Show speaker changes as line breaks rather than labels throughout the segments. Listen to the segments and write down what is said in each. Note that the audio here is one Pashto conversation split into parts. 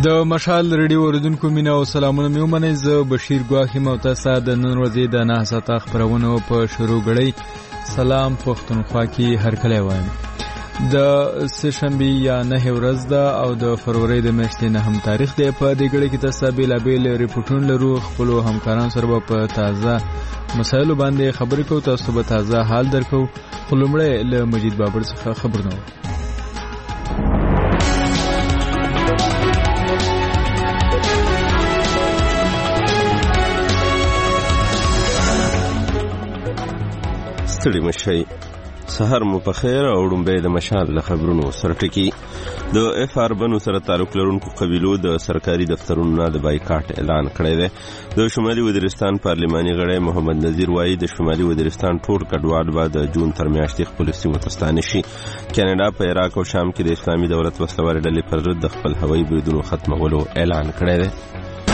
د مشال ریډیو اوریدونکو مینه او سلامونه مې ومنئ. زه بشیر ګواخي یم او تاسو د نن ورځې د 9 ساعته خبرونو په شروع غړی سلام پښتونخوا کې هرکلی وایم. د سهشنبه یا 9 ورځ ده او د فروری د میاشتې 9 تاریخ دی. په دې غړي کې تاسو بیلابیل ریپورتونه لرو. خپل همکارانو سره په تازه مسایلو باندې خبرې کوو. تاسو به تازه حال درکو. خلومړی له مجید بابر څخه خبرونه
ستړي مشئ. سهار مو په خیر او وړاندې د مشال له خبرونو سره ټکی. د اف آر بنو سره تعلق لرونکو قبیلو د سرکاري دفترونو د بایکاټ اعلان کړی دی. د شمالي وزیرستان پارلماني غړی محمد نذیر وایي د شمالي وزیرستان ټول کډوال به د جون تر میاشتې خپل سیمو ته ستانه شي. کاناډا په عراق او شام کې د اسلامي دولت وسلوالې ډلې پر ضد د خپل هوایي بریدونو ختمولو اعلان کړی دی.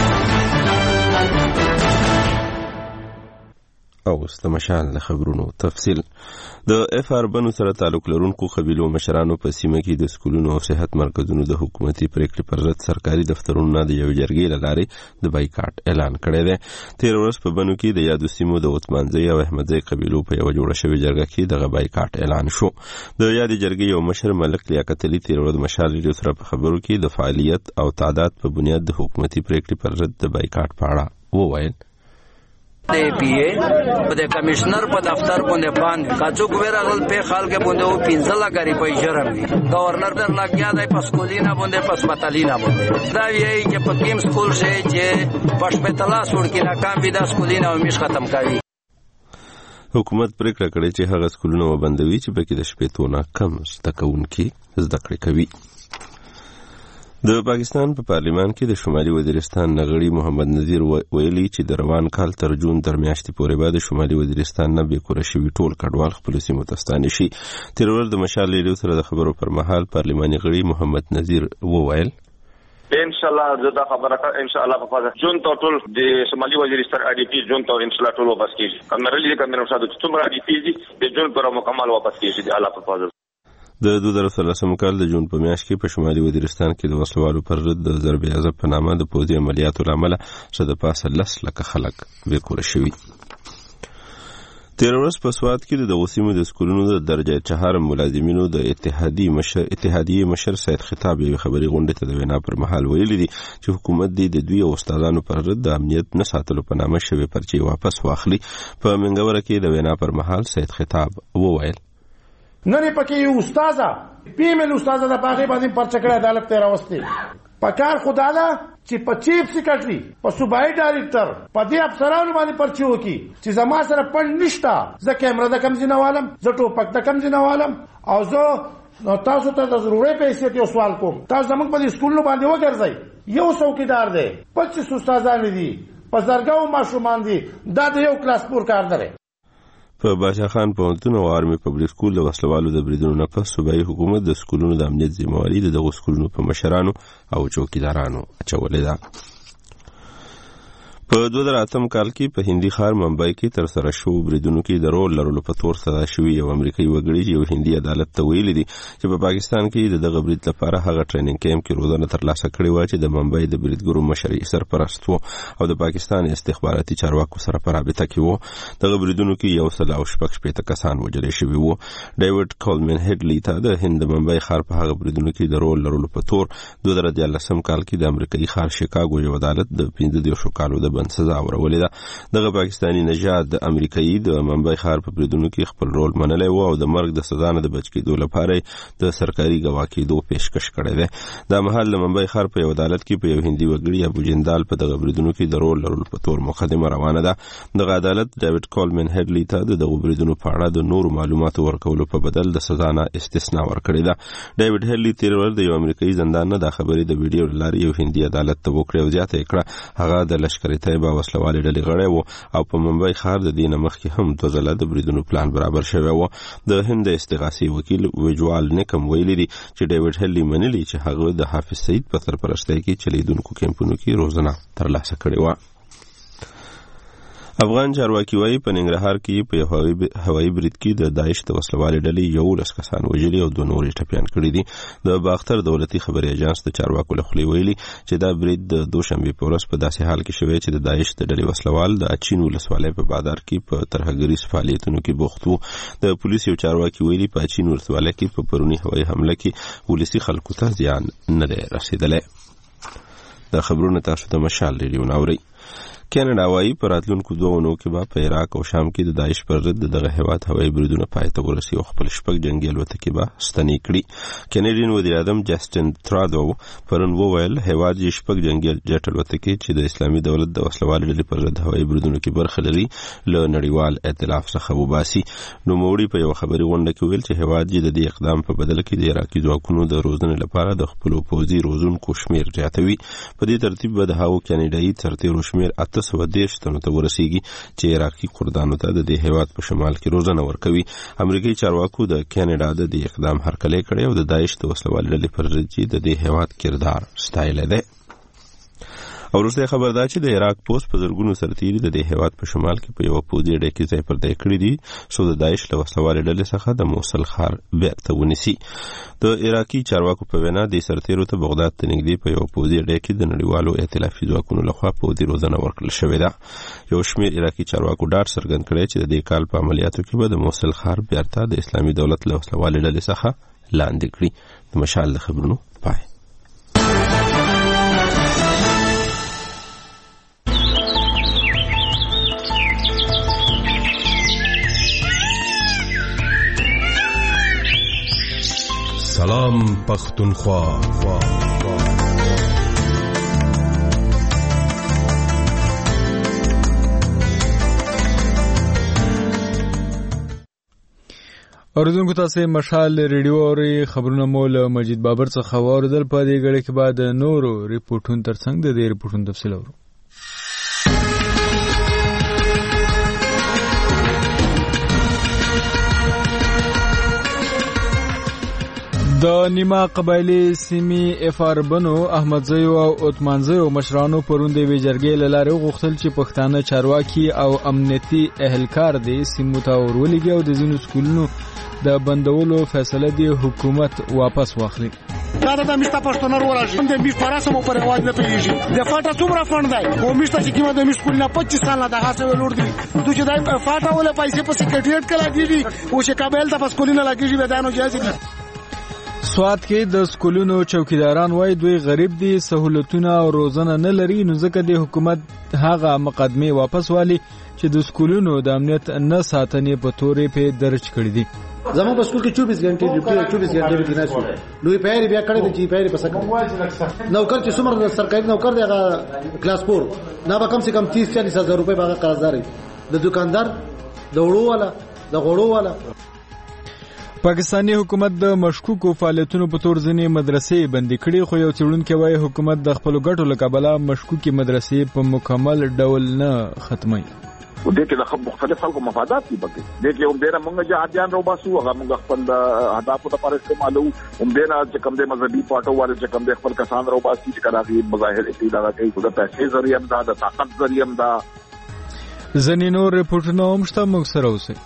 او د مشال د خبرونو تفصیل. د اف آر بنو سره تعلق لرونکو قبیلو مشرانو په سیمه کې د سکولونو او صحت مرکزونو د حکومتي پریکړې پر ضد سرکاري دفترونو د یو جرګې له لارې د بایکاټ اعلان کړی دی. تیر ورځ په بنو کې د یادو سیمو د عثمانزی او احمدزی قبیلو په یو جوړه شوې جرګه کې دغه بایکاټ اعلان شو. د یادې جرګې یو مشر ملک لیاقت علي تیر ورځ مشال ریډیو سره په خبرو کې د فعالیت او تعداد په بنیاد د حکومتي پریکړې پر ضد د بایکاټ په اړه وویل.
د پی ای په د کمشنر په دفتر باندې باندې کاڅو ګورغل په خال کې باندې او 15 لک روپۍ جرم دي. گورنر در لګیا دی په سکولینا باندې په سپټالینا باندې دا وی چې په کیم سکول شي چې پښپتلا سور کې ناکام وي دا سکولینا او مش ختم کوي.
حکومت پریکړه کړې چې هغه سکولونه وبندوي چې پکې د شپېتونه کم زده کوونکي زده کړې کوي. د پاکستان په پارلیمان کې د شمالي وزیرستان نغړي محمد نذیر ویلي چې د روان کال تر جون تر میاشتې پورې به د شمالي وزیرستان نه بیکوره شوي ټول کډوال خپل سیمو ته ستانه شي. تیر ورځ د مشال ریډیو سره د خبرو پر مهال پارلیماني غړي محمد نذیر وویل
ان شاء الله زدا خبره ان شاء الله په جون ټول د شمالي وزیرستان اډي پی جون ته ان شاء الله ټول واپس کیږي. کمرلي کمنو شاده څومره اډي پی دي د جون پر مکمل واپس کیږي د الله په فضل.
د 2013 کال د جون په میاشت کې په شمالي وزیرستان کې د وسلوالو پر ضد د ضرب عضب په نامه د پوځي عملیاتو لامل څه د پاسه 10 لک خلک بیکوره شوي. تیر ورځ په سوات کې د وسیمو د سکولونو د درجه 4 ملازمینو د اتحادیې مشر سید خطاب یو خبري غونډه ته د وینا پر مهال ویلي دي چې حکومت د دوی استادانو پر ضد د امنیت نه ساتلو په نامه شوی پرچې واپس واخلي. په منګوره کې د وینا پر مهال سید خطاب وویل
نن پکې یو استاد پیمل استاد د باغې باندې پرچکړه عدالت ته راوستي. پکار خداله چې په چیف سیکرټري په صوبایي ډایریکټر په دې افسرانو باندې پرچې وکي چې زما سره پند نشته. زه کیمرا د کم ځینوالم، زه ټوپک د کم ځینوالم او زه نو تاسو ته د ضروري پیسې ته سوال کوم. تاسو زموږ په سکولونو باندې وګرځئ. یو څوکیدار دی 25 استادان دي په زرګاو ماشومان دي. دا د یو کلاس پور کار دی.
په بادشاه خان پوهنتون او آرمي پبلک سکول د وسلوالو د بریدونو نه پس صوبایي حکومت د سکولونو د امنیت ذمہواري د دغو سکولونو په مشرانو او چوکیدارانو اچولې ده. په 2008 کال کې په هندي ښار ممبئی کې تر سره شو بریدونو کې د رول لرلو په تور سزا شوی یو امریکایي وګړي یو هندي عدالت ته ویلي دي چې په پاکستان کې دغه برید لپاره هغه ټریننګ کیمپ کې روزنه ترلاسه کړې و چې د ممبئی د بریدګرو مشري سرپرست وو او د پاکستان استخباراتي چارواکو سره په رابطه کې وو. دغه بریدونو کې 116 کسان وژل شوي وو. ډیوډ کولمن هډلی ته د هند ممبئی ښار په هغه بریدونو کې د رول لرلو په تور 2013 کال کې د امریکایي ښار شیکاګو یو عدالت د 15 کالو د بند سزا ورولې ده. دغه پاکستانی نژاد امریکایي د ممبئی ښار په بریدونو کې خپل رول منلی و او د مرګ د سزا نه د بچ کېدو لپاره د سرکاري ګواه کېدو پیشکش کړی دی. دا مهال د ممبئی ښار په یو عدالت کې په یو هندي وګړي ابو جندال په دغه بریدونو کې د رول لرلو په تور مقدمه روانه ده. دغه عدالت ډیوډ کولمن هډلی ته د دغه بریدونو په اړه د نورو معلوماتو ورکولو په بدل د سزا نه استثنا ورکړې ده. ډیوډ هډلی تیر ورځ د یو امریکایي زندان نه د خبرې د ویډیو لارې یو هندي عدالت ته وکړه او زیاته کړه هغه د لشکري طیبه وسلوالې ډلې غړی و او په ممبئی ښار د دې نه مخکې هم 2 ځله د بریدونو پلان برابر شوی و. د هند استغاثي وکیل ویجوال نیکم ویلي دي چې ډیوډ هډلی منلي چې هغه د حافظ سعید په سرپرستۍ کې چلیدونکو کیمپونو کې روزنه ترلاسه کړې و. افغان چارواکي وايي په ننګرهار کې په هوایي برید کې د داعش د وسلوالې ډلې 11 کسان وژلي او 2 نور ټپيان کړي دي. د باختر دولتي خبري اژانس د چارواکو له خولې ویلي چې دا برید د دوشنبه په ورځ په داسې حال کې شوی چې د داعش د ډلې وسلوال د اچین ولسوالۍ په بادار کې په ترهګریز فعالیتونو کې بوخت وو. د پولیسو چارواکي ویلي په اچین ولسوالۍ کې په پرونی هوایي حمله کې ولسی خلکو ته زیان نه دی رسیدلی. د خبرونو تاسو ته مشال ریډیو ناوري. کینیډا وايي په راتلونکو 2 اونو کې به په عراق او شام کې د داعش پر ضد دغه هیواد هوایي بریدونه پای ته ورسي او خپل شپږ جنگي الوتکې به ستنې کړي. کینیډین وزیر اعظم جسټن ترادو پرون وویل هیواد یې شپږ جنگي جټ الوتکې چې د اسلامي دولت د وسلوالې ډلې پر ضد هوایي بریدونو کې برخه لري له نړیوال ائتلاف څخه وباسي. نو موړي په یو خبري غونډه کې ویل چې هیواد یې د دې اقدام په بدل کې د عراقي ځواکونو د روزنې لپاره د خپل پوځي روزونکو شمیر زیاتوي. په دې ترتیب به د هاو کینیډایي سرتیرو شمیر 810 تنو ته ورسیږي چې عراقي کردانو ته د دې هیواد په شمال کې روزنه ورکوي. امریکایي چارواکو د کینیډا د دې اقدام هرکلی کړی او د داعش د وسلوالې ډلې پر ضد د دې هیواد کردار ستایلی دی. او وروسته خبر دا چې د عراق پوسټ په زرګونو سرتیري د دې هیواد په شمال کې په یو پوځي اډه کې ځای پر ځای کړي دي څو د داعش له وسلوالې ډلې څخه د موصل ښار بیرته ونیسي. د عراقي چارواکو په وینا د سرتیرو ته بغداد ته نږدې په یو پوځي اډه کې د نړیوالو ائتلافي ځواکونو لخوا پوځي روزنه ورکړل شوې ده. یو شمېر عراقي چارواکو ډاډ څرګند کړی چې د دې کال په عملیاتو کې به د موصل ښار بیرته د اسلامي دولت له وسلوالې ډلې څخه لاندې کړي. د مشال د خبرونو پای.
سلام پختونخوا.
اوریدونکو تاسو مشال ریډیو اوري. خبرونه مول مجید بابر څخه واوریدل. په دې غړي کې بعد نورو ریپورتونو ترڅنګ د دې ریپورتونو تفصیل اورو. د نیمه قبایلی سیمې افاربنو احمدزیو او عثمانزیو مشرانو پرون د وی جرګې لاره غوښتل چې پښتانه چارواکي او امنیتي اهلکار دي سیمو ته ورولېږي او د ځینو سکولونو د بندولو فیصله دی حکومت واپس واخلي.
دا د مشتا پښتون ورولږي د میش پراسمو پر هواد نه پیږي د فاټا څومره فند دی او مشتا چې کیمه د میش کولنه 25 سال د هڅه ولور دي دوی چې د فاټا ولا پیسې په سکرټریټ کلا دي او چې کابل ته پس کولینه لګیږي ودانو جایز دي.
سواد کې د سکولونو چوکیداران وای دوی غریب دي سہولتونه او روزنه نه لري نو ځکه د حکومت هغه مقدمه واپس والی چې د سکولونو د امنیت نه ساتنې په تورې په درج کړی دي.
زمو په سکول کې 24 غنټې ډیوټي 24 غنټې کې نه شو نو پیری بیا کړی چې پیری په سکه نوکر چې څومره سرکاري نوکر دی هغه کلاس 4 نه به کم سے کم 30-40 هزار روپے باغ قرضداري د دکاندار د وړو والا د غوړو والا.
پاکستانی حکومت د مشکوکو فعالیتونو په تور ځینې مدرسې بندي کړي خو یو څېړونکی وایي حکومت د خپلو ګټو له کبله مشکوکې مدرسې په مکمل ډول نه ختموي.
و دې کې د مختلف خلکو مفادات دي پکې دې کې هم ډېر موږ جهادیان روباسو هغه موږ خپل اهدافو لپاره استعمالو هم ډېر چې کوم د مذهبي پټو والے چې کوم د خپل کسان روباسي چې کراږي مظاهر استیدا کوي د پیسې ذریعہ هم د طاقت ذریعہ هم دا
ځینې نور ریپورټونه هم شته موږ سره اوسئ.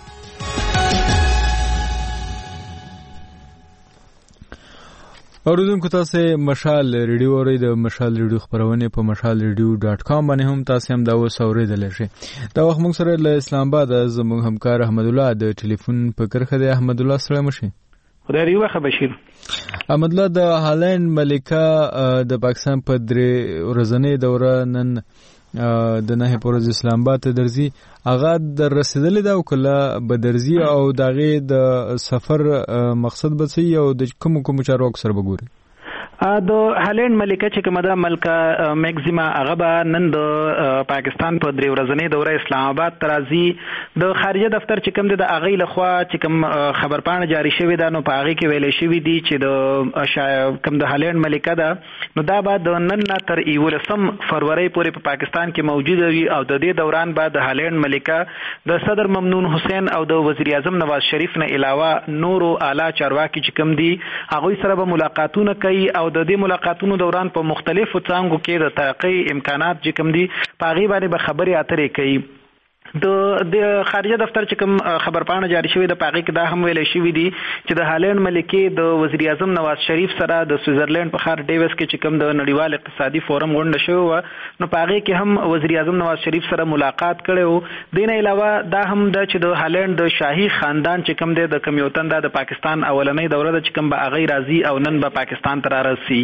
اوریدونکو تاسو مشال ریډیو اورئ. د مشال ریډیو خبرونه په mashalradio.com باندې هم تاسو هم دا اوس اوریدل شئ. دا وخت موږ سره له اسلام آباد زموږ همکار احمد الله د ټلیفون په کرخه دی. احمد الله سلام شي.
خدای دې وخت بشیر.
احمد الله د هالند ملکه د پاکستان په درې ورځنۍ دوره نن د نه پروز اسلام آباد ته درځي هغه د رسیدلې دا وکړه به درځي او دغه د سفر مقصد به څه او د کوم چارواکو سره وګوري.
د هالند ملکه چې کومه ده ملکه میگزیما هغه به نن د پاکستان په درې ورځنۍ دوره اسلام آباد ته راځي. د خارجه دفتر چې کوم د هغې لخوا چې کوم خبرپاڼه جاري شوې ده نو په هغې کې ویلې شوي دي چې د کوم د هالند ملکه ده نو دا به د نن نه تر 11 فروری پورې په پاکستان کې موجوده وي او د دې دوران به د هالند ملکه د صدر ممنون حسین او د وزیر اعظم نواز شریف نه علاوه نورو اعلی چارواکي چې کوم دي هغوی سره به ملاقاتونه کوي او د دې ملاقاتونو دوران په مختلفو څانګو کې د ترقۍ امکانات چې کوم دي په هغې باندې به خبرې اترې کوي. د خارجه دفتر چې کوم خبرپاڼه جاری شوې د پاغي کې دا هم ویل شوې دي چې د هالند ملکې د وزیر اعظم نواز شریف سره د سویټزرلند په ښار ډیوس کې چې کوم د نړیوال اقتصادي فورم غونډه شوې نو پاغي کې هم وزیر اعظم نواز شریف سره ملاقات کړو. دین علاوه دا هم د چې د هالند د شاهي خاندان چې کوم د کمیوتن د پاکستان اولنۍ دوره د چې کوم به اغه راځي او نن به پاکستان ته راسي.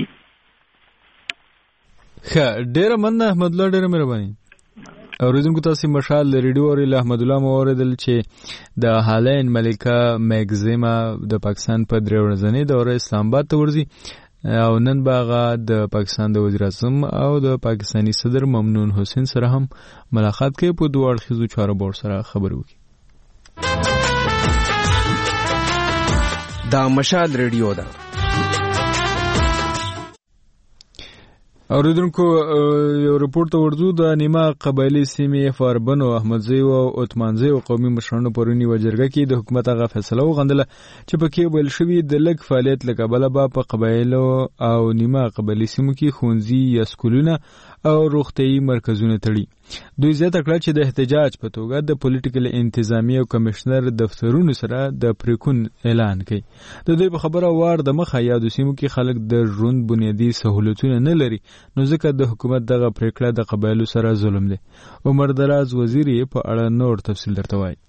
ښه ډیره مننه احمد الله ډیره مهرباني. اوریدونکو تاسو مشال ریډیو اور احمد الله موریدل چې د هالند ملکه میگزیما د پاکستان په درې ورځنۍ دوره اسلام آباد ته ورځي او نن باغه د پاکستان د وزیر اعظم او د پاکستانی صدر ممنون حسین سره هم ملاقات کوي په دوه اړخیزو چارو بور سره خبرو کوي.
دا مشال ریډیو ده.
اوریدونکو یو رپورت ورځو د نیمه قبایلی سیمې فاربن او احمدزی او عثمانزی او قومي مشرانو پرونی وجرګه کې د حکومت هغه فیصله وغندله چې په کې بل شوی د لګ فعالیت لکبله با په قبایلو او نیمه قبایلی سیمو کې خونځي یا سکولونه او روغتيایي مرکزونه تړي. دوی زیاته کړه چې د احتجاج په توګه د پولیټیکل انتظامی او کمشنر دفترونو سره د پریکون اعلان کړي. د دوی په خبره وار د مخه یادو سیمو کې خلک د ژوند بنیادی سہولتونه نه لري نو ځکه د حکومت دغه پریکړه د قبایلو سره ظلم دی. عمر دراز وزیر په اړه نور تفصیل درته وایي.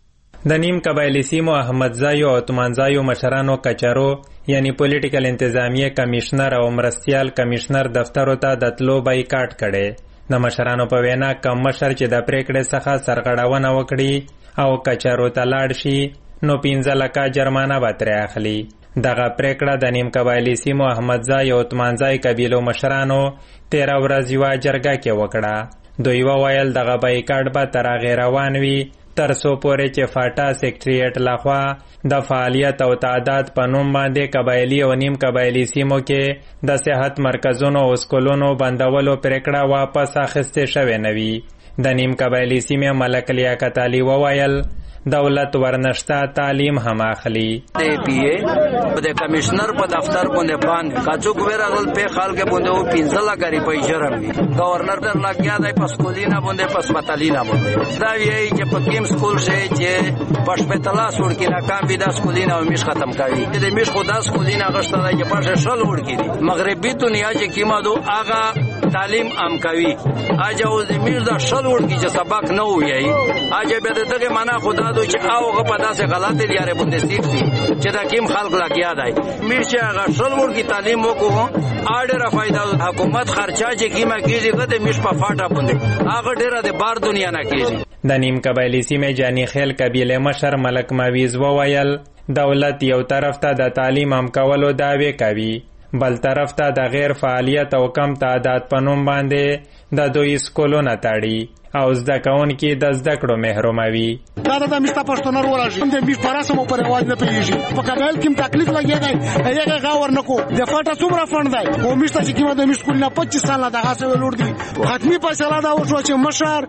د نیم قبایلی سیمو احمدزای او عثمانزای مشرانو کچارو یعنی پولیټیکل انتظامیه کمشنر او مرستیال کمشنر دفترو ته د تلو بایکاټ کړي. د مشرانو په وینا کم مشر چې د پریکړې څخه سرغړونه وکړي او کچارو ته لاړ شي نو 15 لکه جرمانه به ترې اخلي. دغه پریکړه د نیم قبایلی سیمو احمدزای او عثمانزای قبیلو مشرانو 13 ورځې یوه جرګه کې وکړه. دوی وویل دغه بایکاټ به تر هغې روان وي تر څو پورې چې فاټا سیکټریټ لخوا د فعالیت او تعداد په نوم باندې قبایلی او نیم قبایلی سیمو کې د صحت مرکزونو او سکولونو بندولو پریکړه واپس اخیستې شوې نه وي. د نیم قبایلی سیمې ملک لیاقت علي وویل دولت ورنشتا تعلیم هم اخلي.
د پی ای د کمشنر په دفتر باندې باندې کاڅو ګورغل په خال کې باندې او 15 لکه روپۍ جرم وي. گورنر در لګیا دی په سکولینا باندې په سپټالینا باندې دا وی چې په کیم سکول شي چې پښپتلا سور کې ناکام وي دا سکولینا او میش ختم کوي. د میش خدا سکولینا غشته دی چې پښه شل ور کې مغربي دنیا چې کیما دو آغا تعلیم ام کوي اجه او د میش دا شل ور کې چې سبق نه وي اجه به دغه معنا خدا دو چې هغه په داسې غلطه لري باندې سیټي چې دا کیم خلق لګیا دی میشه هغه شل ور کې تعلیم وکړو اړه فائدہ حکومت خرچه چې کیما کیږي کته میش په فاټا باندې هغه ډیره د بار دنیا نه کیږي.
د نیم قبایلی سیمې جانی خیل قبیله مشر ملک مویز وویل دولت یو طرف ته د تعلیم هم کولو دعوی کوي بل طرف ته د غیر فعالیت او کم تعداد په نوم باندې د دوی سکولونه تړي او زده کوونکي د زده کړو محروموي.
دا د مشته پښتون ورولږي د می فراسم په رواج نه پیږي په قبایل کې تکلیف لګیږي هغه غاور نکو د فاټه څومره فند دی او مشته چې کیمه د مشکول نه 25 سال د هغه ولور دي حتمی فیصله دا وشو چې مشر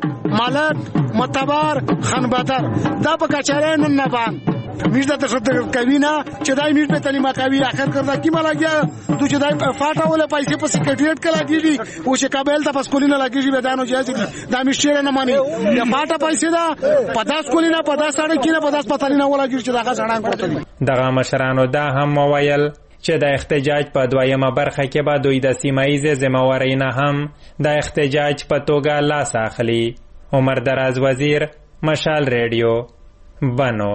مالک متبر خنباتر دا په کچاره نه باندې میش د تشدد کوي نه چې دای میش په تعلیم کوي اخر کړه کی مالا گیا تو چې دای فاټا ولا پیسې په سیکریټریټ کې لګیږي او چې کابل ته پسکولینه لګیږي بدانو جایز دا میش چیرې نه مانی یا فاټا پیسې دا 50 کولینه 50 ساړه کینه 50 پتالینه ولا ګیر چې دا ځړان کوته
دغه مشرانو دا هم وویل چې د احتجاج په دویمه برخه کې به دوی د سیمایي ذمہواری نه هم د احتجاج په توګه لاس اخلي. عمر دراز وزیر مشال ریډیو بنو.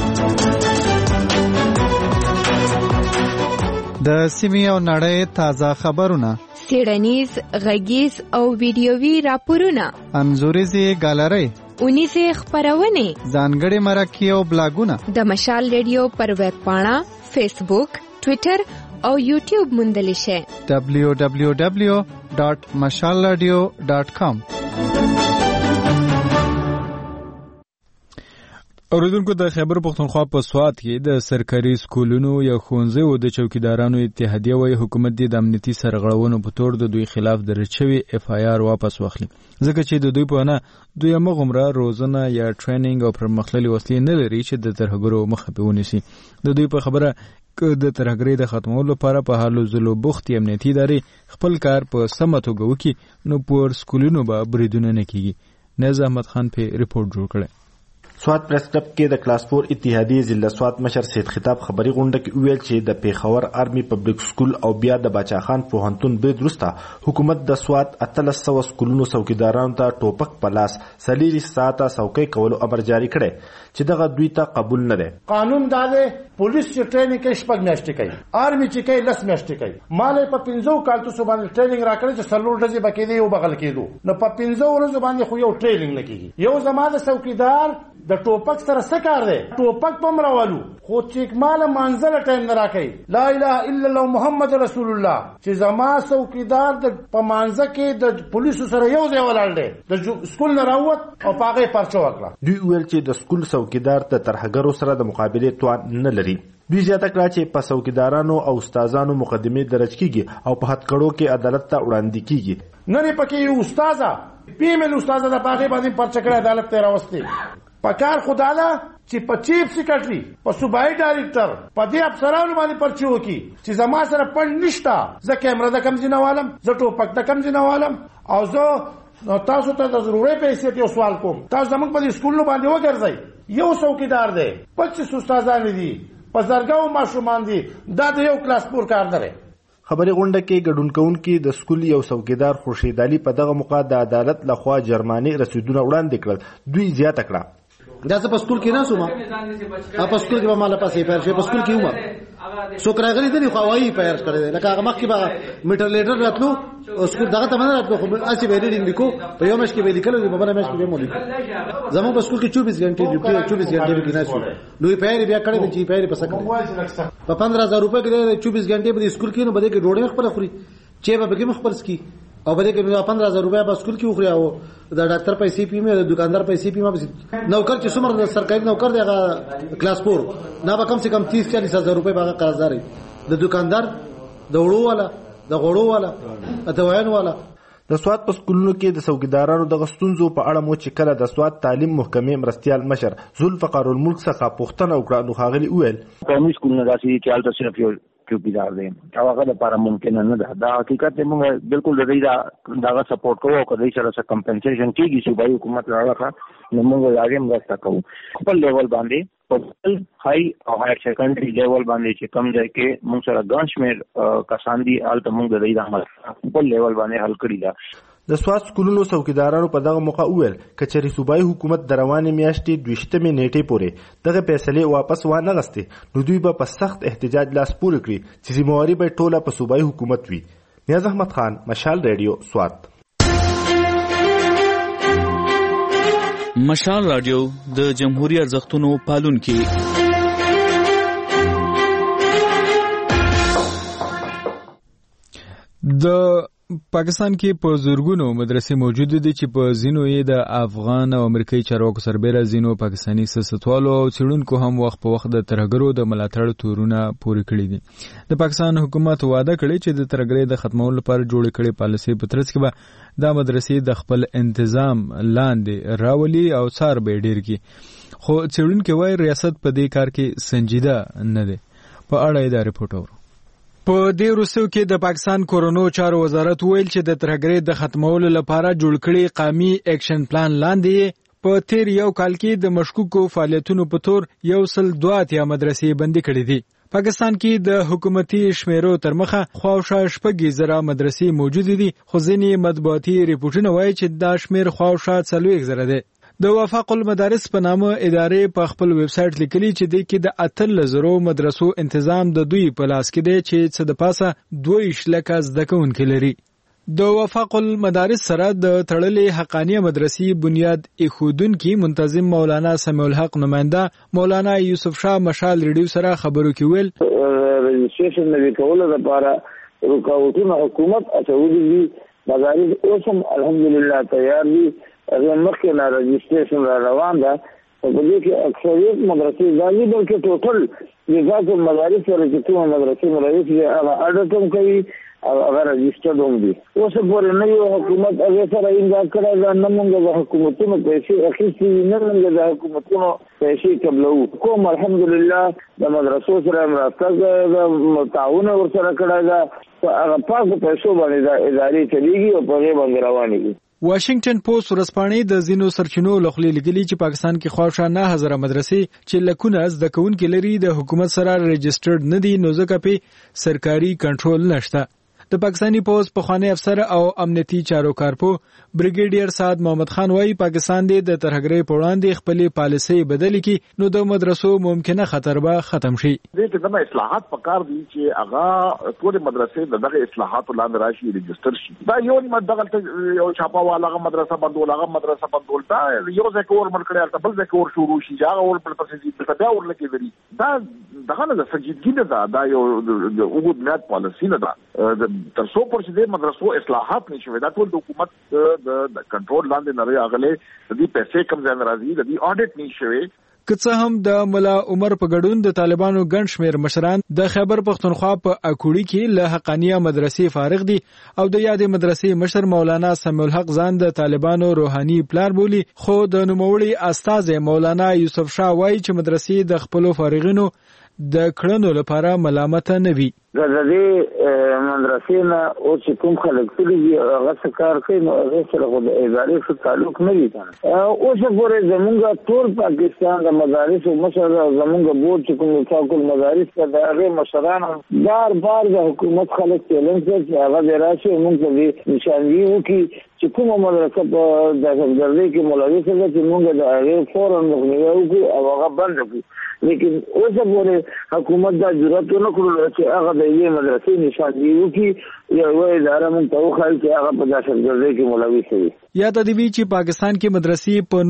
د سیمې او نړۍ تازه خبرونه
سیړنیز غږیز او ویډیووي راپورونه
انځوریزي ګالري
اونیزه خبرونه
ځانګړي مرکې او بلاګونه
د مشال ریډیو پر ویب پاڼه فیسبوک ټوئیټر او یوټیوب موندل شي
www.mashalradio.com.
اوریدونکو د خیبر پختونخوا په سوات کې د سرکاري سکولونو یا ښوونځیو د چوکیدارانو اتحادیه وايي حکومت د امنیتي سرغړونو په تور د دوی خلاف درج شوی اف آی آر واپس واخلي ځکه چې د دوی په نه دوی مغمره روزنه یا ټریننګ او پرمختللي وسلې نه لري چې د ترهګرو مخه په ونیسي. د دوی په خبره د ترهګرۍ د ختمولو لپاره په حالو ځلو بوختي امنیتي ادارې خپل کار په سمه توګه وکړي نو پر سکولونو به بریدونه نه کیږي. نیاز احمد خان په ریپورت جوړ کړی.
سوات پریس کلب کې د کلاس 4 اتحادیې ضلع سوات مشر سید خطاب خبري غونډه کې ویل چې د پیښور آرمي پبلک سکول او بیا د باچا خان پوهنتون برید وروسته حکومت د سوات 1300 سکولونو څوکیدارانو ته ټوپک په لاس 4 ساعته څوکۍ کولو امر جاری کړی چې دغه دوی ته قبول نه دی.
قانون دا دی پولیس چې ټریننګ کې شپږ میاشتې کوي، آرمي چې کوي 10 میاشتې کوي. مال په 15 کال ته باندې ټریننګ راکړي چې سلور ډزې بکې دی او بغل کېدو، نو په 15 ورځې باندې خو یو ټریننګ نه کیږي. یو زماده څوکیدار د ټوپک سره څه کار دی؟ ټوپک پم راولو خو چې مال منزل ټایم نه راکړي لا اله الا الله محمد رسول الله چې زما څوکیدار د پمانځه کې د پولیسو سره یو ځای ولاړ دی، د سکول نه راووت او پاغه پرچو وکړه.
دوی ویل چې د سکول څوکیدار د ترهګرو سره د مقابله توان نه لري. دوی زیاته کړه چې په څوکیدارانو او استادانو مقدمې درج کیږي او په هټکړو کې عدالت ته وړاندې کیږي.
نه پکې یو استاد پیمل استاد د پاغه باندې پرچکړه عدالت ته راوستي. پکار خداله چې په چیف سیکرټري په صوبایي ډایریکټر په دې افسرانو باندې پرچی وکي چې زما سره پند نشتا، زه کیمرا د کم ځینوالم، زه ټوپک د کم ځینوالم او زه تاسو ته د ضروري پیسې ته سوال کوم. تاسو زموږ په سکولونو باندې وګرځئ. یو څوکیدار دی، 25 استادان دي، په زرګاو ماشومان دي، دا د یو کلاس 4 کار نه دی.
خبري غونډه کې ګډون کوونکي د سکول یو څوکیدار خورشید علي په دغه موقع د عدالت لخوا جرماني رسیدونه وړاندې کړل. دوی زیاته کړه
دا څه په سکول کې نه سوما په سکول کې به مال پاسې پیر شي په سکول کې ومه څوک راغلي دي خو وايي پیر کړی لکه هغه مخکې به میټر لیټر راتلو او سکول دغه ته نه راتلو خو اسی به ریډینګ لیکو په یو مېش کې به لیکل په بل مېش کې به مو لیکو. زموږ په سکول کې 24 غنټې ډیوټي 24 غنټې کې نه شو نو پیر بیا کړی چې پیر په سکه په 15000 روپے کې 24 غنټې په سکول کې نو بده کې ډوډۍ خپل خوري چې به کې مخبر سکی او بده کې 15000 روپے په سکول کې وخوري او د ډاکټر پیسې پیمه د دکاندار پیسې پیمه نوکر چې څومره د سرکاري نوکر دی هغه کلاس 4 نه به کم سے کم 30-40 روپے به قرضداري د دکاندار د وړو والا د غوړو والا اتوایان والا.
د سوات په سکولونو کې د څوکیدارانو د غستونزو په اړه مو چې کله د سوات تعلیم محکمې مرستيال مشر ذوالفقار الملک څخه پوښتنه وکړه نو ښاغلي وویل
قومي سکولونه داسې چې حالت صرف یو چوکیدار دی او هغه لپاره ممکن نه ده. دا حقیقت دی، موږ بالکل د دې دا سپورټ کوو او کله سره څه کمپنسیشن کیږي چې صوبایي حکومت راغله نو موږ هغه مرسته کوو. خپل لیول باندې په هاي او هایر سیکنډري لیول باندې چې کم ځای کې موږ سره ګڼ شمېر کسان دي هلته موږ د دې عمل خپل لیول باندې حل کړی ده.
د سوات سکولونو څوکیدارانو په دغه موقع وویل کچري صوبایي حکومت د روانې میاشتې 22 نیټې پورې دغه فیصلې واپس وانه غستې نو دوی به په سخت احتجاج لاس پورې کړي چې ذمہواري به ټوله په صوبایي حکومت وي. نیاز احمد خان، مشال ریډیو، سوات.
مشال رادیو د جمهوریت ارزښتونو پالونکي.
د پاکستان کې په زورګونو مدرسې موجود دي چې په ځینو یې د افغان او امریکایي چارواکو سربېره ځینو پاکستاني سیاستوالو او څېړونکو هم وخت په وخت د ترهګرو د ملاتړ تورونه پورې کړي دي. د پاکستان حکومت وعده کړې چې د ترهګرۍ د ختمولو لپاره جوړې کړې پالیسۍ په ترڅ کې به دا مدرسې د خپل انتظام لاندې راولي او څار به یې ډېر کړي. خو څېړونکي وایي ریاست په دې کار کې سنجیده نه دی. په اړه یې دا ریپورټ اورو. په دې وروستیو کې د پاکستان کورونو چارو وزارت ویل چې د ترهګرۍ د ختمولو لپاره جوړ کړي قومي اکشن پلان لاندې په تیر یو کال کې د مشکوکو فعالیتونو په تور 102 مدرسې بندي کړې دي. پاکستان کې د حکومتي شمیرو تر مخه خواوشا 6,000 مدرسې موجود دي خو ځینې مطبوعاتي ریپورتونه وایي چې دا شمیر خواوشا 40,000 دی. د وفاق المدارس په نامه ادارې په خپل ویب سټ لیکلي چې د کې د 8,000 مدرسو تنظیم د دوی په لاس کې دی چې څه د پاسه 2 لک زده کوونکي لري. د وفاق المدارس سره د تړلې حقانیه مدرسې بنیاد ایښودونکي منتظم مولانا سمیع الحق نماینده مولانا یوسف شاه مشال ریډیو سره خبرو کې ویل
رجسټریشن نوی کولو لپاره رکاوټونه حکومت اچولي دي. مدارس اوسم الحمدلله تیار دي. اگر مخکې نه رجسټریشن را روان ده په دې کې اکثریت مدرسې ځاني بلکې ټوټل نظام المدارس سره چې کومه مدرسې مدارس یې هغه اډر هم کوي او هغه رجسټرډ هم دي. اوس پورې نه یو حکومت هغه سره امضا کړی ده، نه موږ د حکومتونو پیسې اخیستې، نه موږ د حکومتونو پیسې قبلوو. کوم الحمدلله د مدرسو سره مرسته ده، تعاون ورسره کړی ده، هغه پاکو پیسو باندې د ادارې چلیږي او په هغې باندې روانېږي.
واشنگټن پوسټ ورځپاڼې د ځینو سرچینو لخوا لیکلي چې پاکستان کې خواوشا 9000 مدرسې چې لکونه زده کوونکي لري د حکومت سره رجسټرډ نه دي، نو ځکه په سرکاري کنټرول نشته. د پاکستاني پوز پخوانی افسر او امنیتي چارو کارپو بریګیډیر سعد محمد خان وايي پاکستان د ترهګرۍ په وړاندې خپل پالیسي بدلې کړي نو د مدرسو ممکنه خطر به ختم شي.
دې کې د اصلاحات پکار دي چې هغه ټول مدرسې دغه اصلاحات لاندې راشي، رجسټر شي. دا یو دغه یو چاپا والا مدرسه بندول، هغه مدرسه بندول دا یو ځکه ور مرکړی ته بل ځکه ور شروع شي، هغه ور پر تفصیل بیا ور لکه دی. دا دغه نه سنجیدګي دا یو وګړي میات پالیسي نه ده. تر څو پر چې د مدرسو اصلاحات نشوي دا ټول د حکومت د کنټرول لاندې نه راغلي، د دې پیسې کم ځای راځي، د دې اډیټ نشوي.
که څه هم د ملا عمر په ګډون د طالبانو ګڼ شمېر مشران د خیبر پښتونخوا په اکوړي کې له حقانیه مدرسې فارغ دي او د یادې مدرسې مشر مولانا سمیع الحق ځان د طالبانو روحاني پلار بولي، خو د نوموړي استاد مولانا یوسف شاه وایي چې مدرسې د خپلو فارغینو د کړنو لپاره ملامت نه وي.
د دې مدرسې نه او چې کوم خلک تللی هغه څه کار کوي نو هغه سره د ادارې سره تعلق نه وي. اوس پورې زمونږ ټول پاکستان د مدارس مشر زمونږ بورډ چې کوم ټاکل مدارس ته د هغه مشران بار د حکومت خلک چیلنج کوي چې هغه راشي موږ ته نشاندهي وکړي چې کومه مدرسه په دهشتګردۍ کې ملوث ده چې موږ د هغې فوراً مخنیوی وکړو او هغه بند کړو. لیکن اوس پورې حکومت دا جرأت ونه کړل چې هغه د یوې مدرسې نشاندهي وکړي، یوه اداره موږ ته وښایي چې هغه په دهشتګردۍ کې ملوث وي.
یاد دې وي چې پاکستان کې مدرسې په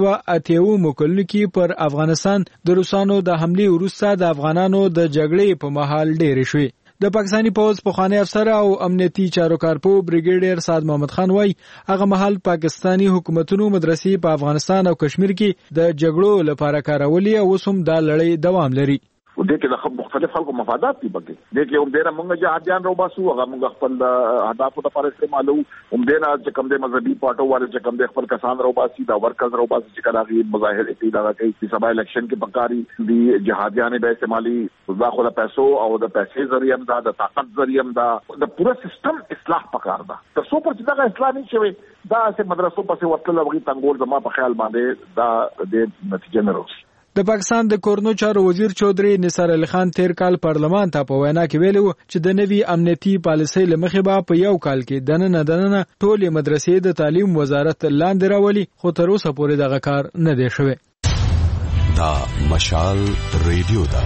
1980 کلونو کې پر افغانستان د روسانو د حملې وروسته د افغانانو د جګړې په مهال ډېرې شوې. د پاکستاني پوز پخوانی افسر او امنیتي چارو کارپو بریګیډیر سعد محمد خان وايي هغه مهال پاکستاني حکومتونو مدرسې په افغانستان او کشمیر کې د جګړو لپاره کارولې او اوس هم دا لړۍ دوام لري.
دې کې د مختلف خلکو مفادات دي پکې. دې کې هم ډېر موږ جهادیان روباسو، هغه موږ خپل اهدافو لپاره استعمالو. هم دې نه چې کوم د مذهبي پارټو والے چې کوم د خپل کسان روباسي دا ورکرز روباسي چې کراغي مظاهره کوي دا کوي چې سبا الیکشن کې پکاري دي جهادیان به استعمالي دا خو د پیسو او د پیسې ذریعہ دا د طاقت ذریعہ دا د پوره سیستم اصلاح پکار ده. تر څو پر چې دا اصلاح نه شوي دا سه مدرسو پسې ورتل وغي تنګول زما په خیال باندې دا د نتیجې نه راځي.
د پاکستان د کورنو چارو وزیر چودري نثار علي خان تیر کال پارلمان ته په وینا کې ویلي چې د نوي امنیتي پالیسۍ له مخې به په یو کال کې دننه ټولې مدرسې د تعلیم وزارت لاندې راولي، خو تر اوسه پورې دغه کار نه دی شوی.
دا مشال ریډیو ده.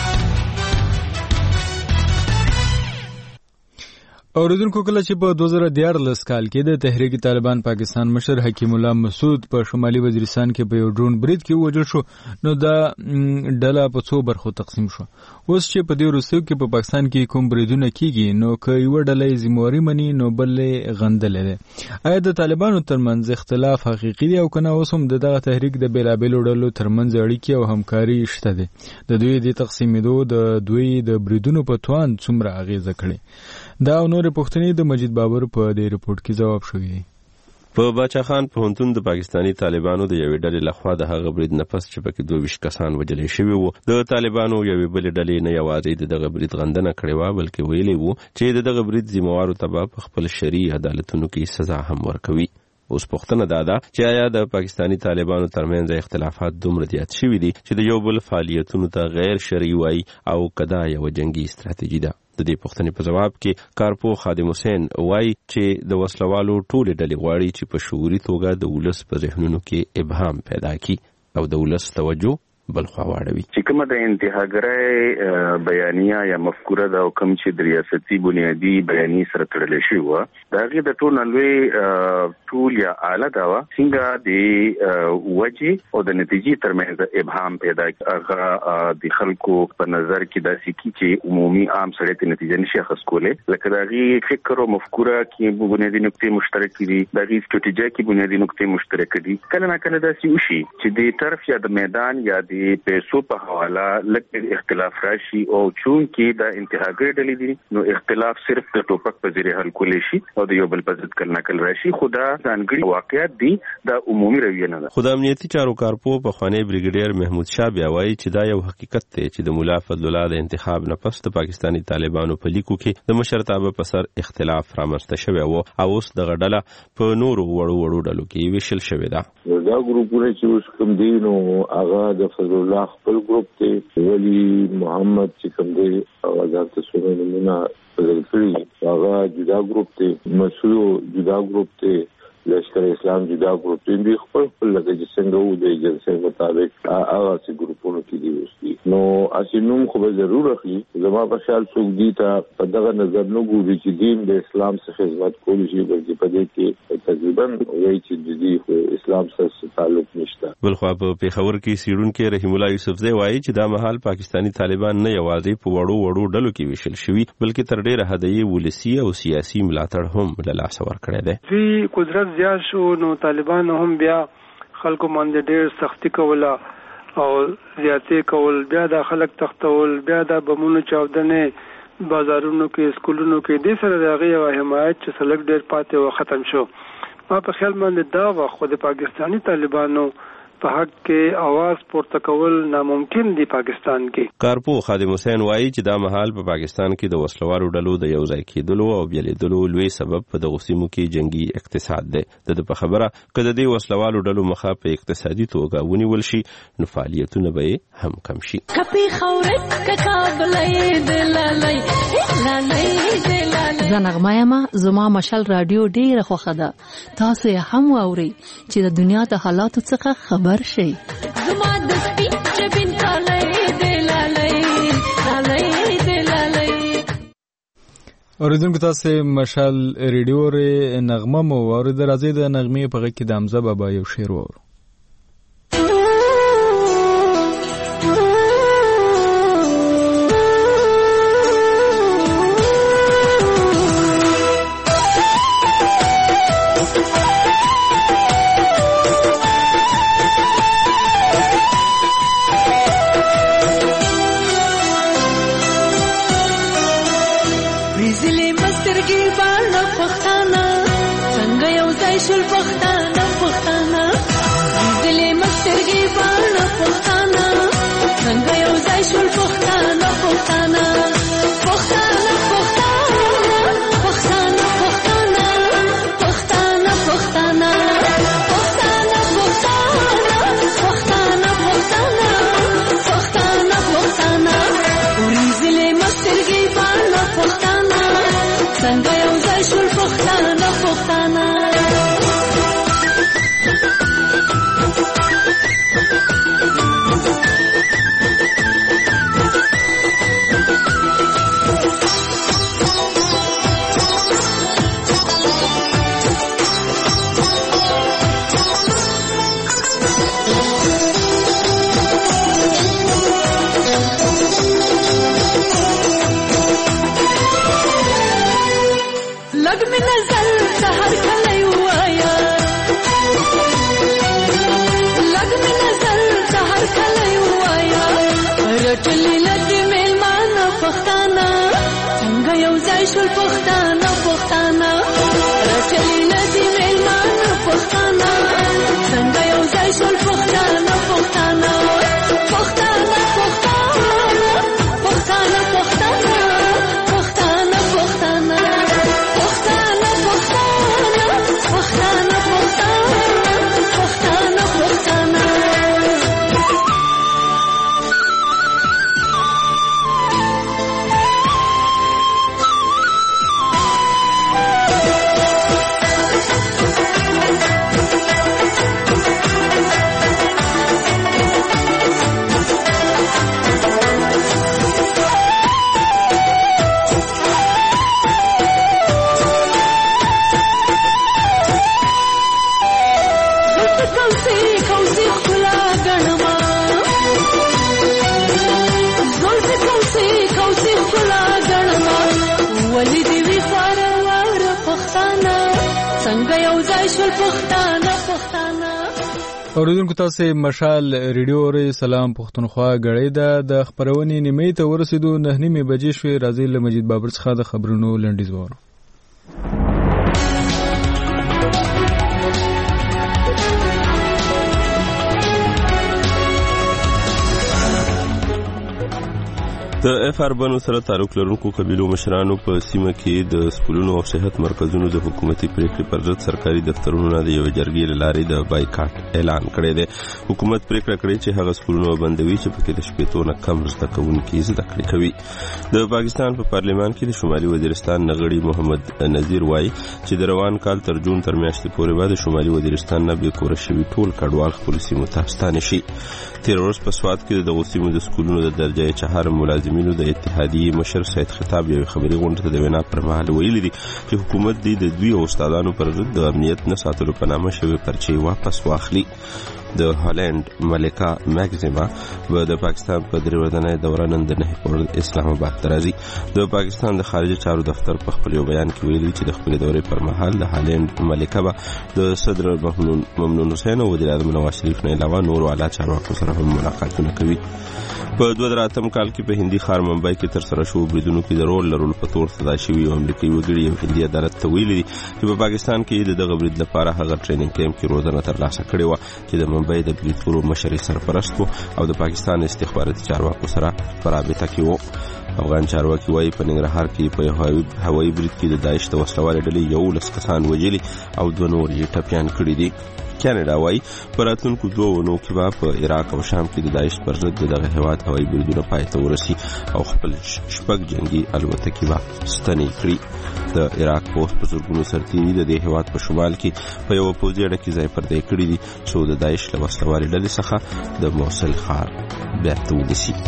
اوریدونکو کله چې په 2014 کال کې د تحریک طالبان پاکستان مشر حکیم الله مسعود په شمالي وزیرستان کې په یو ډرون برید کې وژل شو نو دا ډله په څو برخو تقسیم شو. اوس چې په دې وروستیو کې په پاکستان کې کوم بریدونه کیږي نو که یو ډله ذمہواری مني نو بل غندلې ده. آیا د طالبانو ترمنځ اختلاف حقیقي دی او کنه اوس هم دغه تحریک د بیلابیلو ډلو ترمنځ اړیکې او همکاري شته ده؟ د دوی د تقسیمېدو د دوی د بریدونو په توان څومره اغیزه کړي؟ دا نور پښتني د مجید بابر په دې رپورت کې جواب شوی دی.
په باچا خان پوهنتون د پاکستانی طالبانو د یوې ډلې لخوا د هغه برید نه پس چې پکې 22 کسان وژل شوي وو، د طالبانو یوې بلې ډلې نه یوازې دغه برید غندنه کړې وه بلکې ویلي وو چې دغه برید ذمہوارو ته په خپل شرعي عدالتونو کې سزا هم ورکوي. اوس پوښتنه دا ده چې آیا د پاکستانی طالبانو ترمنځ اختلافات دومره زیات شوي دي چې د یو بل فعالیتونو ته غیر شرعي وایي او کدا یو جنگي ستراتیژي ده؟ د دې پوښتنې په جواب کې کارپو خادم حسین وایي چې د وسلوالو ټولې ډلې غواړي چې په شعوري توګه د ولس په ذهنونو کې ابهام پیدا کړي او د ولس توجه بل خوا واړوي.
چې کومه د انتهاګرۍ بیانیه یا مفکوره د حکم چې د ریاستي بنیادی بیانیه سره تړلې شوی و دا غي د ټول نلوي ټول یا اعلی دا څنګه د وجه او د نتیجې ترمنځ ابهام پیدا هغه د خلکو په نظر کې د سکی چې عمومي عام سره د نتیجې نشي خاصکوله لکه دا غي فکر او مفکوره کې بنیادی نقطې مشترک دي د غي ستراتیژي کې بنیادی نقطې مشترک دي. کله نه کله دا سی وشي چې د طرف یا د میدان یا د د پیسو په حواله لکه اختلاف راشي او چون کې د انتهاګي ډلې دي نو اختلاف صرف د ټوپک په ذریعہ حل کولای شي او د یو بل په ضد کله نقل راشي خدا ځانګړي واقعیت دي د عمومي رویه نه ده.
خو د امنیتي چارو کارپو په خوانی بریګیډیر محمود شاه بیا وایي چې دا یو حقیقت دی چې د مولا فضل الله د انتخاب نه پس د پاکستاني طالبانو په لیکو کې د مشرتابه په سر اختلاف رامنځته شوی او اوس د غډله په نورو وړو ډلو کې ویشل شوی ده.
دا ګروپونه چې اوس کوم دي نو هغه د فضل الله خپل ګروپ دی ولی محمد چې کوم دی هغه ځان ته سونه نمونه بدل کړی هغه جدا ګروپ دی مسعود جدا ګروپ دی لشکر اسلام جدا ګروپ دی خپل لکه چې څنګه و دی جنسي مطابق هغه سي ګروپونو کې دي اوس دي نو اسینوم خو به ضرور اخلي زما په خیال څوک دي ته په دغه نظر نه ګوري چې دین د اسلام څخه خدمت کولی شي بلکې په دې کې تقریبا وایي چې د دې اسلام سره تعلق نشته.
بلخو په پیښور کې سیډونکو رحیم الله یوسفزی وایي چې دا مهال پاکستانی طالبان نه یوازې په وړو ډلو کې ویشل شوی بلکې تر ډیره حد یې ولسی او سیاسي ملاتړ هم له لاسه ورکړی دی.
دوی قدرت زیات شو نو طالبان هم بیا خلکو باندې ډېر سختی کوله او زیاتې کول بیا د خلک تختول بیا د بمونو چاودنې بازارونو کې سکولونو کې د سره دغه یو حمایت چې سلک ډېر پاتې او ختم شو. ما په خیال باندې دا وخت د پاکستانی طالبانو په حق کې आवाज پورته کول ناممکن دی پاکستان کې.
کارپو خادم حسین وایي چې دا مهال په پاکستان کې د وسلوارو ډلو د یو ځای کېدلو او بیلیدلو لوی سبب په دغو سیمو کې جنگي اقتصاد دی. د په خبره که د دې وسلوارو ډلو مخه په اقتصادي توګه ونیول شي نو فعالیتونه به هم کم شي.
زنغمه یما زما مشال رادیو ډیره خوښه ده. تاسو هم واورئ چې د دنیا د حالاتو څخه خبر شئ. زما د سپي جبین کالای دلالای
اوریدونکو تاسو مشال ریډیو ر نغمه مو اورید راځي د نغمه په غږ کې د حمزه بابا یو شعر وورو. اوریدونکو تاسو مشال ریډیو اورئ. سلام پښتونخوا غړې ده د خبرونې نیمه ته ورسېدو 9:30 بجې شوې. راځي له مجید بابر څخه د خبرونو لنډیز وورو.
د اف اربن سره تعلق لرونکو قبیلو مشرانو په سیمه کې د سکولونو او صحت مرکزونو د حکومتي پریکړې پر ضد سرکاري دفترونو نه د یو جرګې له لارې د بایکاټ اعلان کړی دی. حکومت پریکړه کړې چې هغه سکولونه بندوي چې پکې د 80 نه کم زده کوونکي زده کړې کوي. د پاکستان په پارلیمان کې د شمالي وزیرستان نغړي محمد نذیر وایي چې د روان کال تر جون تر میاشتې پورې به د شمالي وزیرستان نه به کور شوي ټول کډوال خپل سیمو ته ستانه شي. تیر ورځ په سوات کې د غوسیمو د سکولونو د درجه 4 ملازمینو د اتحادیې مشر سید خطاب یو خبري غونډه ته د وینا پر مهال ویلي دي چې حکومت د دوی او استادانو پر ضد د امنیت نه ساتلو په نامه شوی پرچې واپس واخلي. د هالند ملکه ماګزیما د پاکستان په درې ورځنۍ دوره نن د 9 پر اسلام آباد ته راځي. د پاکستان د خارجه چارو دفتر په خپل بیان کې ویلي چې د خپل دورې پر مهال د هالند ملکه به د صدر ممنون حسین او وزیر اعظم نواز شریف نه علاوه نور اعلی چارواکو سره هم ملاقاتونه کوي. په 2008 کال کې په هندي ښار ممبئی کې تر سره شو بریدونو کې د رول لرلو په تور سزا شوي او امریکایي وګړي یو هندي عدالت ته ویلي چې په پاکستان کې دغه برید لپاره هغه ټریننګ کیمپ کې روزنه ترلاسه کړې وه چې د ممبئی د بریدپورو مشري سرپرست او د پاکستان استخباراتي چارواکو سره په رابطه کې وو. افغان چارواکي وایي په ننګرهار کې په هوایي برید کې د داعش د وسلوالې ډلې 11 کسان وژلي او 2 نور یې ټپیان کړي دي. کاناډا وایي په راتلونکو 2 اونو کې به په عراق او شام کې د داعش پر ضد دغه هیواد هوایي بریدونه پای ته ورسي او خپل شپږ جنگي الوتکې به ستنې کړي. د عراق پوسټ په زرګونو سرتیري د دې هیواد په شمال کې په یو پوځي اډه کې ځای پر ځای کړي دي چې د داعش له وسلوالې ډلې څخه د موصل ښار بیرته ونیسي.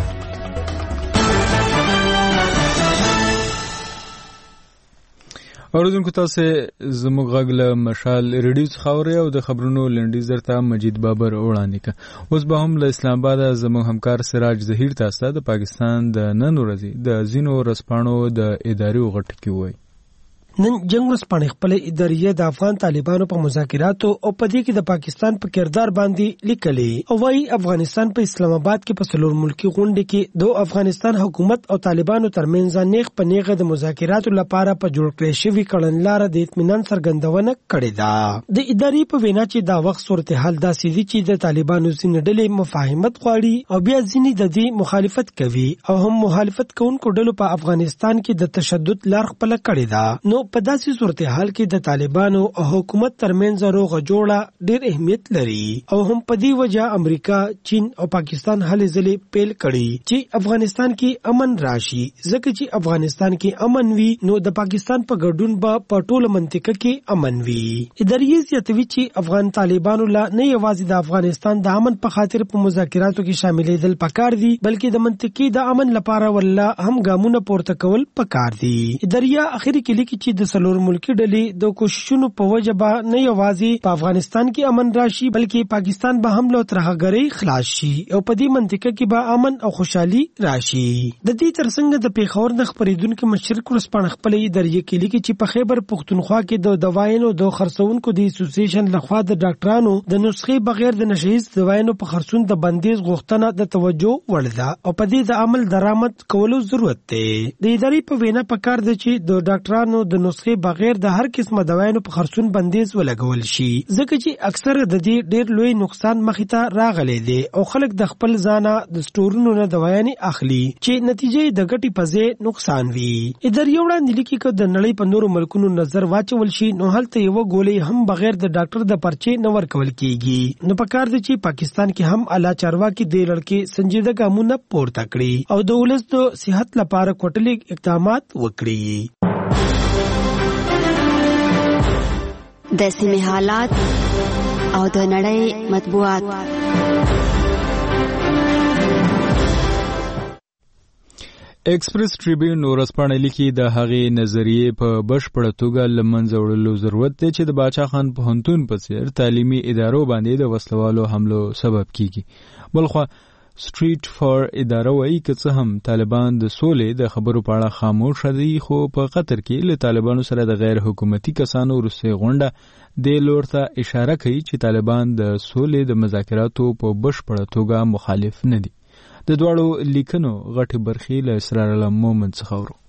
اوریدونکو تاسو زموږ غږ له مشال ریډیو څخه اورئ او د خبرونو لنډیز درته مجید بابر وړاندې کړ. اوس به هم له اسلام آباد زموږ همکار سراج ظهیر تاسو د پاکستان د نن ورځې د ځینو ورځپاڼو د اداري غټ کې وایي.
نن جنگ ورځپاڼې خپل اداریه د افغان طالبانو په مذاکراتو او په دې کې د پاکستان په کردار باندې لیکلي او وايي افغانستان په اسلام آباد کې په څلور ملکی غونډه کې د افغانستان حکومت او طالبانو ترمنځ نیغ په نیغه د مذاکراتو لپاره په جوړ کړی شوی کړنلاره د اطمینان څرګندونه کړې ده. د اداري په وینا چې دا وخت صورتحال داسې دي چې د طالبانو ځینې ډلې مفاهمت غواړي او بیا ځینې د دې مخالفت کوي او هم مخالفت کوونکو ډلو په افغانستان کې د تشدد لار خپل کړې ده. نو په داسې صورتحال کې د طالبانو او حکومت ترمنځ روغه جوړه ډېر اهمیت لري او هم په دې وجه امریکا، چین او پاکستان هلې ځلې پیل کړي چې افغانستان کې امن راشي. ځکه چې افغانستان کې امن وي نو د پاکستان په ګډون به په ټوله منطقه کې امن وي. اداریه زیاتوي چې افغان طالبانو لا نه یوازې د افغانستان د امن په خاطر په مذاکراتو کې شاملېدل پکار دي بلکې د منطقې د امن لپاره ولله هم ګامونه پورته کول پکار دي. اداریه اخر کې لیکي چې د څلور ملکی ډلې د کوششونو په وجه به نه یوازې په افغانستان کې امن راشي بلکې پاکستان به هم له ترهګرۍ خلاص شي او په دې منطقه کې به امن او خوشحالي راشي. د دې ترڅنګ د پیښور د خبرېدونکو مشر ورځپاڼه خپل اداریه کې لیکي چې په خیبر پښتونخوا کې د دوايانو د خرڅونکو د اسوسییشن لخوا د ډاکټرانو د نسخې بغیر د نشهیز دوايانو په خرڅون د بندیز غوښتنه د توجه وړ ده او په دې د عمل درآمد کولو ضرورت دی. د ادارې په وینا پکار دی چې د ډاکټرانو د نسخې بغیر د هر قسمه دوايانو په خرڅون بندیز ولګول شي ځکه چې اکثر د دې ډېر لوی نقصان مخې ته راغلی دی او خلک د خپل ځانه د سټورونو نه دوايانې اخلي چې نتیجې د ګټې په ځای نقصان وي. اداریه وړاندې لیکي چې د نړۍ په نورو ملکونو نظر واچول شي نو هلته یو ګولۍ هم بغیر د ډاکټر د پرچې نه ورکول کیږي. نو پکار دی چې پاکستان کې هم اعلی چارواکي د لړکې سنجیده ګامونه پورته کړي او د ولس د صحت لپاره کوټلي اقدامات وکړي.
د سیمې حالات او د نړۍ مطبوعات.
ایکسپریس ټریبیون ورځپاڼه لیکي د هغې نظریې په بشپړه توګه له منځه وړلو ضرورت دی چې د باچا خان پوهنتون په څیر تعلیمي ادارو باندې د وسلوالو حملو سبب کیږي. بلخوا سټریټ فار اداره وایي که څه هم طالبان د سولې د خبرو په اړه خاموش دي، خو په قطر کې له طالبانو سره د غیر حکومتي کسانو وروستۍ غونډه د لور ته اشاره کوي چې طالبان د سولې د مذاکراتو په بشپړه توګه مخالف نه دي. د دواړو لیکنو غټې برخې له اسرار الله مومن څخه ورو.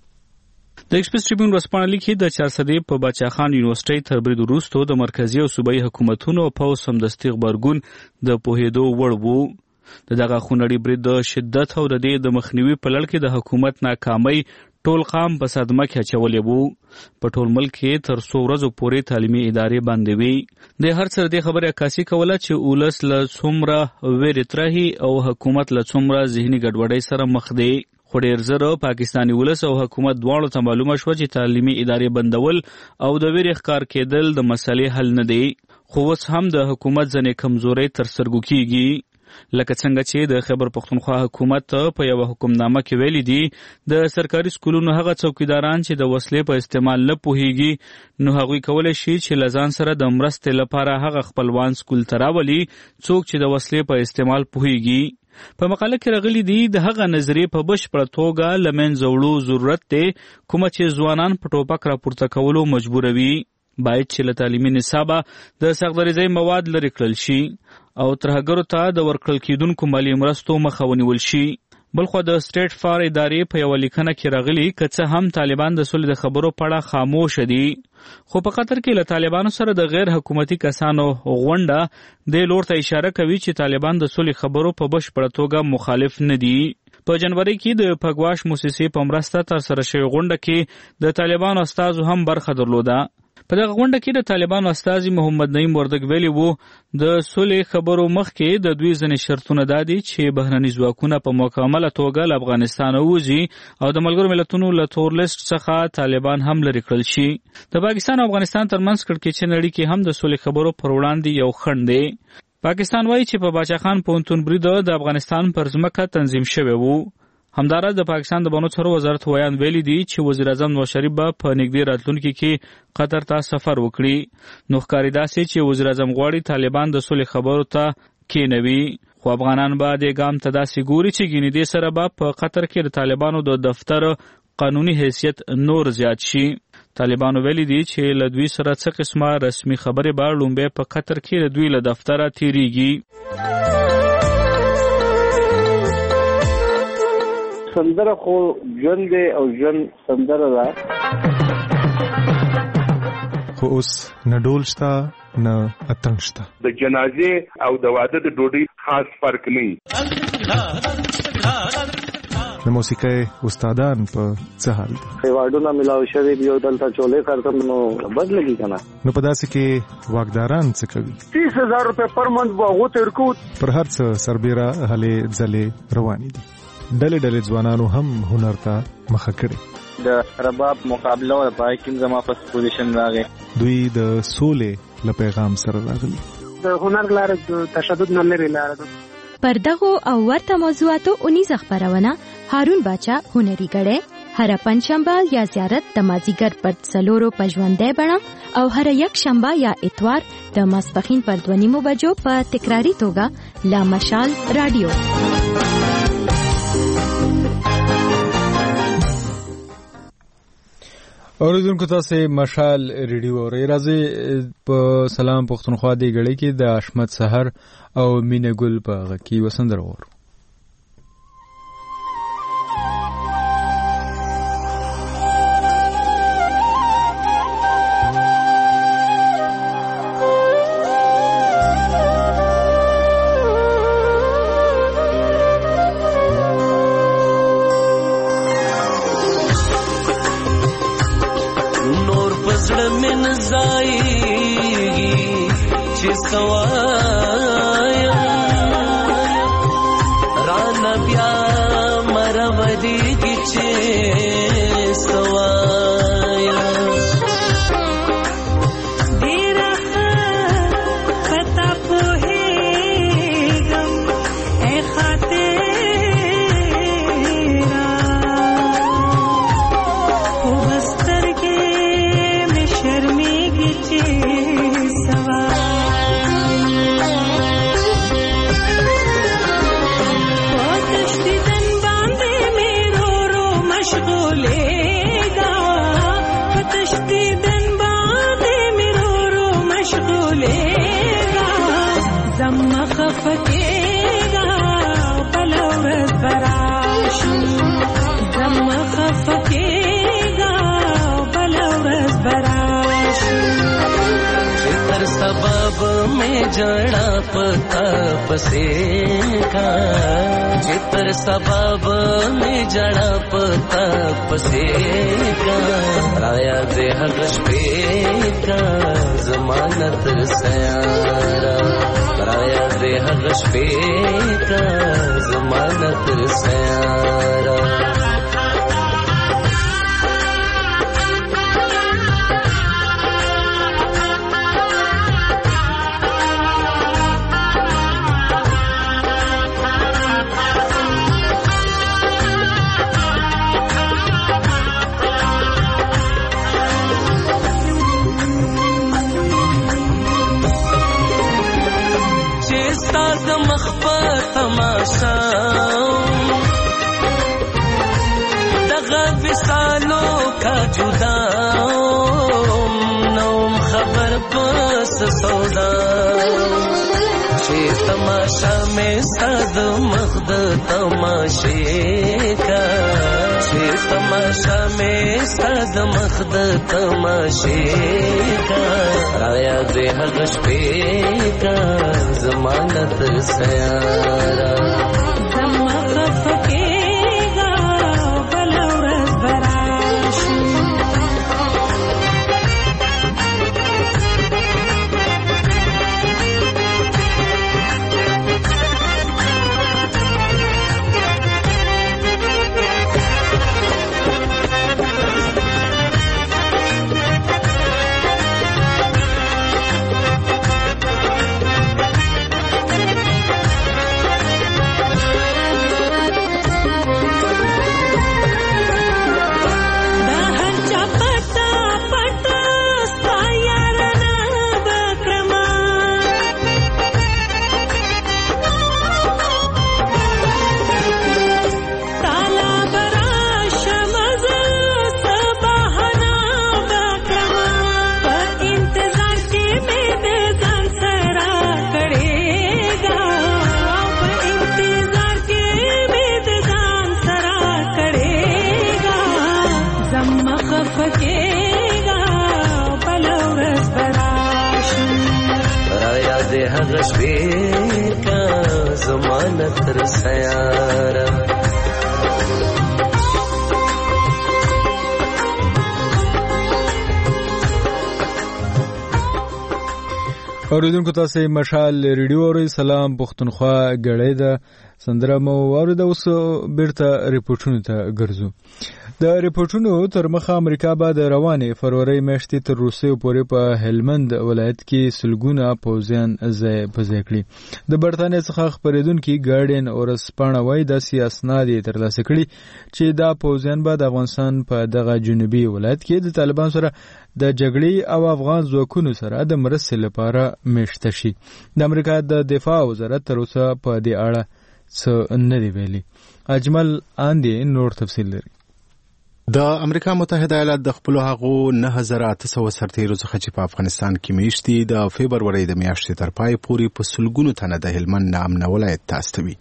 د ایکسپریس ټریبیون ورځپاڼه لیکي د چارسدې په باچاخان یونیورسيټي تر برید وروسته د مرکزی او صوبایي حکومتونو په سمدستي غبرګون د پوهېدو وړ وو. دغه خونړي برید د شدت او د مخنیوي په لړ کې د حکومت ناکامۍ ټول قام په صدمه کې اچولې وو. په ټول ملک کې تر څو ورځو پورې تعلیمي ادارې بندې وي. د هر څه د خبرې عکاسي کوله چې اولس له څومره ویرې ترهي او حکومت له څومره ذهني ګډوډۍ سره مخ دی. خو ډېر زر پاکستاني ولس او حکومت دواړو ته معلومه شوه چې تعلیمي ادارې بندول او د ویرې ښکار کېدل د مسلې حل نه دی. خو اوس هم د حکومت ځینې کمزورۍ تر سترګو کېږي. لکه څنګه چې د خیبر پښتونخوا حکومت په یوه حکمنامه کې ویلي دي د سرکاري سکولونو هغه څوکیداران چې د وسلې په استعمال نه پوهیږي نو هغوی کولی شي چې له ځان سره د مرستې لپاره هغه خپلوان سکول ته راولي څوک چې د وسلې په استعمال پوهیږي. په مقاله کې راغلي دي د هغه نظریې په بشپړه توګه له منځه وړو ضرورت دی کومه چې ځوانان په ټوپک راپورته کولو مجبوروي. باید چې له تعلیمي نصابه د سختدریځۍ مواد لرې کړل شي او ترهګرو ته د ورکړل کېدونکو مالي مرستو مخه ونیول شي. بلخو د سټریټ فار ادارې په یوه لیکنه کې راغلي که څه هم طالبان د سولې د خبرو په اړه خاموش دي، خو په قطر کې له طالبانو سره د غیر حکومتي کسانو غونډه د لور ته اشاره کوي چې طالبان د سولې خبرو په بشپړه توګه مخالف نه دي. په جنوري کې د پګواش موسسې په مرسته ترسره شوې غونډه کې د طالبانو استازو هم برخه درلوده. په دغه غونډه کې د طالبانو استازي محمد نعیم وردګ ویلي وو د سولې خبرو مخکې د دوی ځینې شرطونه دا دي چې بهرني ځواکونه په مکمله توګه له افغانستانه ووځي او د ملګرو ملتونو له تور لیست څخه طالبان هم لرې کړل شي. د پاکستان او افغانستان ترمنځ کړکېچن اړیکې هم د سولې خبرو پر وړاندې یو خنډ دی. پاکستان وایي چې په باچاخان پوهنتون برید د افغانستان پر ځمکه تنظیم شوی وو. همداراز د پاکستان د بانو چارو وزارت ویان ویلي دي چې وزیر اعظم نواز شریف به په نږدې راتلونکي کې قطر ته سفر وکړي. نو ښکاري داسې چې وزیر اعظم غواړي طالبان د سولې خبرو ته کېنوي، خو افغانان به دې ګام ته داسې ګوري چې ګینې دې سره به په قطر کې د طالبانو د دفتر قانوني حیثیت نور زیات شي. طالبانو ویلي دي چې له دوی سره څه قسمه رسمي خبرې به لومبی په قطر کې د دوی له دفتره تیریږي.
سندره خو ژوند دی او ژوند سندره ده،
خو اوس نه ډول شته نه اتنګ شته.
د جنازې او د واده د ډوډۍ خاص فرق نه.
د موسیقۍ استادان په څه حال دي؟
ایوارډونه ملاو شوي دي او دلته چولې کارتم نو بد لګي که نه.
نو په داسې کې واکداران څه کوي؟
30,000 روپۍ پر منت به هغو ته ورکوو.
پر هر څه سربیره هلې ځلې روانې دي. ډلې ډلې ځوانانو هم هنر ته مخه کړې.
د رباب مقابله او پای کې زما په پوزیشن راغی.
دوی د سولې له پیغام سره راغلي.
د هنر لاره د تشدد نه لري لاره ده.
پر دغو او ورته موضوعاتو اونیزه خپرونه هارون باچا هنري غړی هر پنځشنبه یا زیارت د مازیګر پر 4 په ژوندۍ بڼه او هر یک شنبه یا اتوار د ماسپښین پر 2:30 بجو په تکراری توګه لا مشال رادیو.
اوریدونکو تاسو مشال ریډیو اورئ. راځي په سلام پښتونخوا دی غړي کې د احمد سحر او مینه ګل په غکی وسندر ور.
शर्मी की सवा
जड़ा पता पसेगा जितर सबब में जड़ा पता पसेगा राया दे हगश पेका जमानत सयारा राया दे हगश पेका जमानत सयारा तमाशा दगा विसालों का जुदा नौम खबर बस सौदा शेर तमाशा में सद मख्द तमाशे का शेर तमाशा में सद मख्द तमाशे का राया दे हगश पे का जमानत सयारा जमानत सयारा
اوریدونکو تاسو مشال ریډیو اورئ سلام پښتونخوا غړې ده سندره مو اورید اوس بیرته ریپورتونو ته ګرځو د ریپورتونو تر مخه امریکا بعد روانه فروری میاشتې تر روسیې پورې په هلمند ولایت کې سلګونه پوځیان ځای کړي د برتانیې څخه خبرېدونکي ګارډین اورسپانه وایي د سیاسناد ترلاسه کړي چې دا پوځیان بعد افغانستان په دغه جنوبي ولایت کې د طالبان سره د جګړې او افغان ځواکونو سره د مرستې لپاره میشته شي د امریکا د دفاع وزارت تر اوسه په دې اړه څه نه دی ویلي اجمل اندي نور تفصیل لري
د امریکا متحده ایالات د خپل هغو 9800 سرتیرو څخه چې په افغانستان کې میشتي د فبرवरी د میاشتې تر پای پورې په سلګونو تنه د هلمند نامنه ولایت ته استوي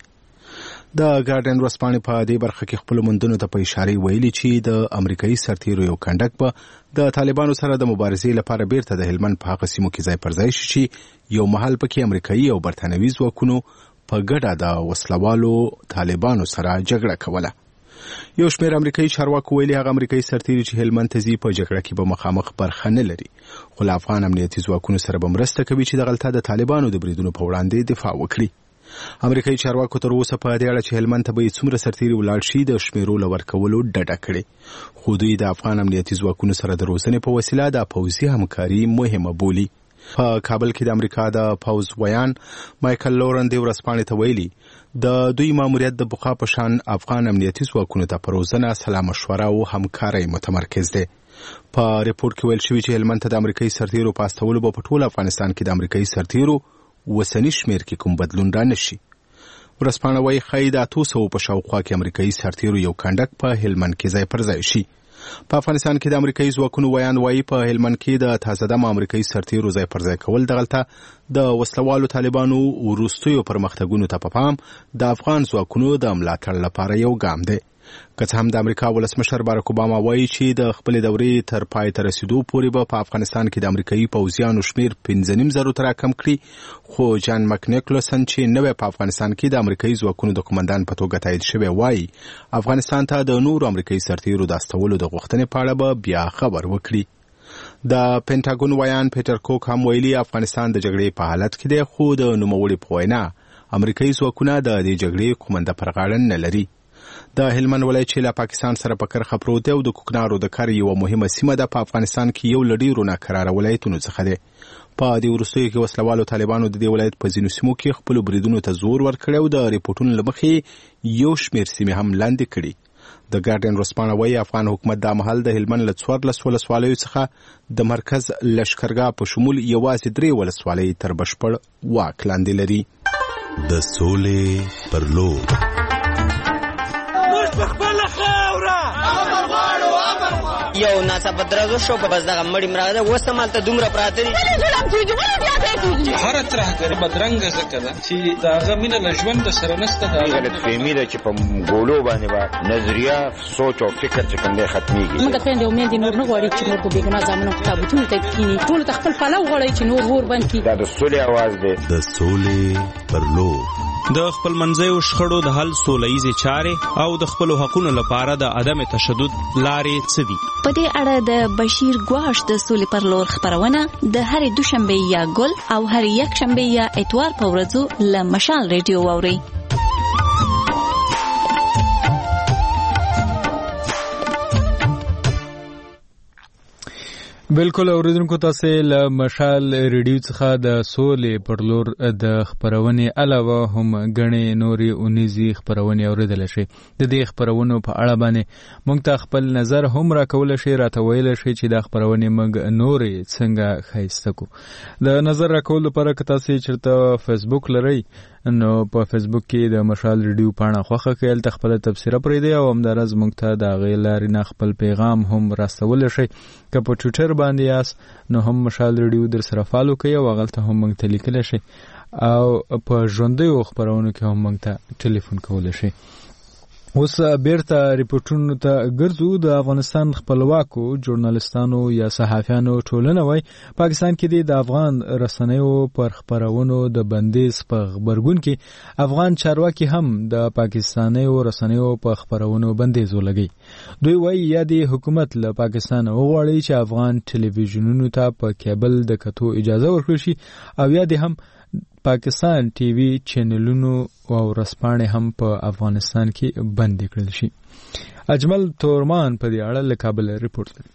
د ګارډن ورسپانې په دې برخه کې خپل مندونو ته په اشاره ویلي چې د امریکایي سرتیرو یو کندک به د طالبانو سره د مبارزې لپاره بیرته د هلمند په هغه سیمو کې ځای پر ځای شي یو محل پکې امریکایي او برتانوي ځواکونو په ګډه د وسلوالو طالبانو سره جګړه کوله یو شمېر امریکایي چارواکو ویلي هغه امریکایي سرتیري چې هلمند ته ځي په جګړه کې به مخامخ برخه نه لري خو له افغان امنیتي ځواکونو سره به مرسته کوي چې دغلته د طالبانو د بریدونو په وړاندې دفاع وکړي امریکایي چارواکو تر اوسه په دې اړه چې هلمند ته به څومره سرتیري ولاړ شي د شمیرو لورکولو ډډه کړې خو دوی د افغان امنیتي ځواکونو سره د روزنې په وسیله د پوځي همکاري مهمه بولي په کابل کې د امریکا د پوز ویان مایکل لورن د ورسپانې ته ویلي د دوی ماموریت د بقا په شان افغان امنیتي ځواکونو ته پر روزنه سلا مشوره او همکاري متمرکز دي په ریپورت کې ویل شوی چې هلمند ته د امریکایي سرتیرو په استولو په ټول افغانستان کې د امریکایي سرتیرو وسنی شمیر کې کوم بدلون را نشي ورسپانه وايي خید 200 په شاوخوا کې امریکایي سرتیرو یو کندک په هلمند کې ځای پر ځای شي په افغانستان کې د امریکایي ځواکونو ویان وايي په هلمند کې د تازه دمه امریکایي سرتیرو ځای پر ځای کول دغلته د وسلوالو طالبانو وروستیو پرمختګونو ته په پام د افغان ځواکونو د ملاتړ لپاره یو ګام دی که څه هم د امریکا ولسمشر باراک اوباما وایي چې د خپلې دورې تر پای ته رسیدو پورې به په افغانستان کې د امریکایي پوځیانو شمیر 15.5 ته راکم کړي، خو جان مکنیکلسن چې نوی په افغانستان کې د امریکایي ځواکونو د قومندان په توګه تایید شوی وایي افغانستان ته د نورو امریکایي سرتیرو د استولو د غوښتنې په اړه به بیا خبر وکړي. د پینټاګون ویان پیټر کوک هم ویلي افغانستان د جګړې په حالت کې دی، خو د نوموړي په وینا امریکایي ځواکونه د دې جګړې کومنده پر غاړه نه لري. د هلمند ولایت چې له پاکستان سره په کرخه پروت دی او د کوکنارو د کار یو مهمه سیمه ده په افغانستان کې یو له ډیرو ناکراره ولایتونو څخه دی. په دې وروستیو کې وسلوالو طالبانو د دې ولایت په ځینو سیمو کې خپلو بریدونو ته زور ورکړی او د ریپورټونو له مخې یو شمېر سیمې هم لاندې کړي. د ګارډین ورځپاڼه وایي افغان حکومت دا مهال د هلمند له 14 ولسوالیو څخه د مرکز لښکرګاه په شمول یوازې 3 ولسوالۍ تر بشپړ واک لاندې لري.
د سولې پر لور
یو ناڅاپه درزو شو په بس دغه مړی مراغه وسته مالته دومره پراته دي
هر ترهګر بدرنګ زکه ده چې داغه مینه لژوند سره نسته دا
غلط فهمي ده چې په ګولو باندې با نظریه سوچ او فکر چې کوم دی ختميږي.
موږ ته د امید نور نه غواړي چې نور په بیګنا ځامنو کتابونه ته کینی ټول تخپل پلو غواړي چې نور ور باندې
دا د سولې आवाज دی.
د سولې پر لور
د خپل منځیو شخړو د حل سولهییزې چارې او د خپلو حقونو لپاره د عدم تشدد لارې څه دي؟
په دې اړه د بشیر ګواش د سولې پر لور خبرونه د هرې دوشنبه یا ګل او هرې یکشنبه یا اتوار په ورځو له مشال ریډیو واورئ.
بالکل اوریدونکو تاسو له مشال ریډیو څخه د سولې پر لور د خبرونې علاوه هم غنې نوري اونیزي خبرونه اوریدل شي. د دې خبرونو په اړه باندې موږ ته خپل نظر هم راکول شي، راته ویل شي چې د خبرونه موږ نوري څنګه خایسته کو. د نظر راکول لپاره که تاسو چرته فیسبوک لرئ نو په فیسبوک کې د مشال ریډیو پاڼه خوښه کړئ، ته خپل تبصره پرې دی او همدارز موږ ته د غیلاري نه خپل پیغام هم راستول شي. که په ټویټر باندې یاس نو هم مشال ریډیو در سره فالو کوي او غلطه هم موږ ته لیکل شي او په ژوندۍ خبرونو کې هم موږ ته ټلیفون کول شي. اوس بیرته ریپورټونو ته ګرځو. د افغانستان خپلواکو ژورنالستانو یا صحافیانو ټولنه وای پاکستان کې د افغان رسنیو پر خبرونو د بندیز په خبرګون کې افغان چارواکي هم د پاکستانیو رسنیو په خبرونو بندیز ولګي. دوی وای یا د حکومت له پاکستان وغواړي چې افغان ټلویزیونونو ته په کیبل د کتو اجازه ورکړي شي او یا د هم پاکستان ټي وي چینلونو او رسپانې هم په افغانستان کې بند کړل شي. اجمل تورمان په دې اړه له کابل ریپورت لري.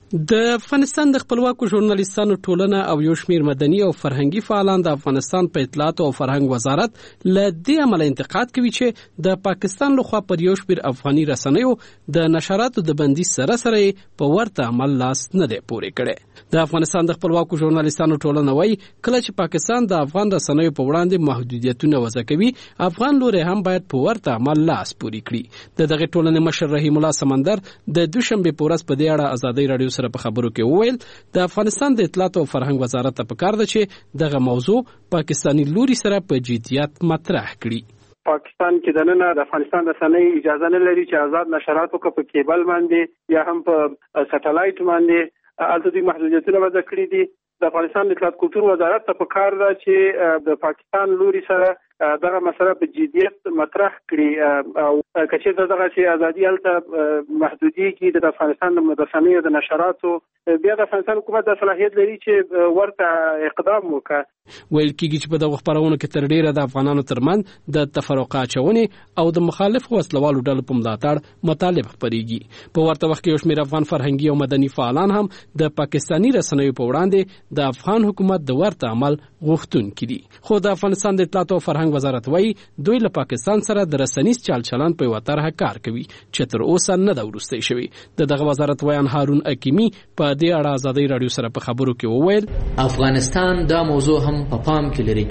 د افغانستان د خپلواکو ژورنالیستانو ټولنه او یو شمیر مدني او فرهنګي فعالان د افغانستان په اطلاعات او فرهنګ وزارت له دې عمل انتقاد کوي چې د پاکستان لخوا پر یو شمیر افغاني رسنیو د نشراتو د بندیز سره سره په ورته عمل لاس نه دی پورې کړی. د افغانستان د خپلواکو ژورنالیستانو ټولنه وایي کله چې پاکستان د افغان رسنیو په وړاندې محدودیتونه وضع کوي، افغان لوري هم باید په ورته عمل لاس پورې کړي. د دغه ټولنې مشر رحیم الله سمندر د دوشنبه په ورځ په دې اړه ازادي رادیو سره په خبرو کې وویل د افغانستان د اطلاعات او فرهنګ وزارت ته پکار ده چې دغه موضوع پاکستانی لوري سره په جديت مطرح کړي.
پاکستان کې دننه د افغانستان رسنۍ اجازه نه لري چې آزاد نشرات وکړي په کیبل باندې یا هم په سټلایټ باندې. البته دوی محدودیتونه وضع کړي دي. د افغانستان د اطلاعات کلتور وزارت ته پکار ده چې د پاکستان لوري سره دغه مسله په جديت مطرح کړي او کچې دغه چې ازادي الته محدودیږي د افغانستان د رسنیو د نشراتو بیا د افغانستان حکومت د صلاحیت لري چې ورته اقدام وکړي.
ویل کېږي چې په دغه خبرونو کې تر ډیره د افغانانو ترمنځ د تفرقه اچونې او د مخالف وسلوالو ډلو په ملاتړ مطالب خبريږي. په ورته وخت کې یو شمېر افغان فرهنګي او مدني فعالان هم د پاکستانی رسنیو په وړاندې د افغان حکومت د ورته عمل غوښتونکي دي. خو د افغانستان د اطلاعات او فرهنګ وزارت وایي دوی له پاکستان سره د رسنیز چال چلن په یوه طرحه کار کوي چې تر اوسه نه ده وروستی شوی. دغه وزارت ویان هارون اکیمی په دې اړه ازادي رادیو سره په خبرو کې وویل
افغانستان دا موضوع هم په پام کې لري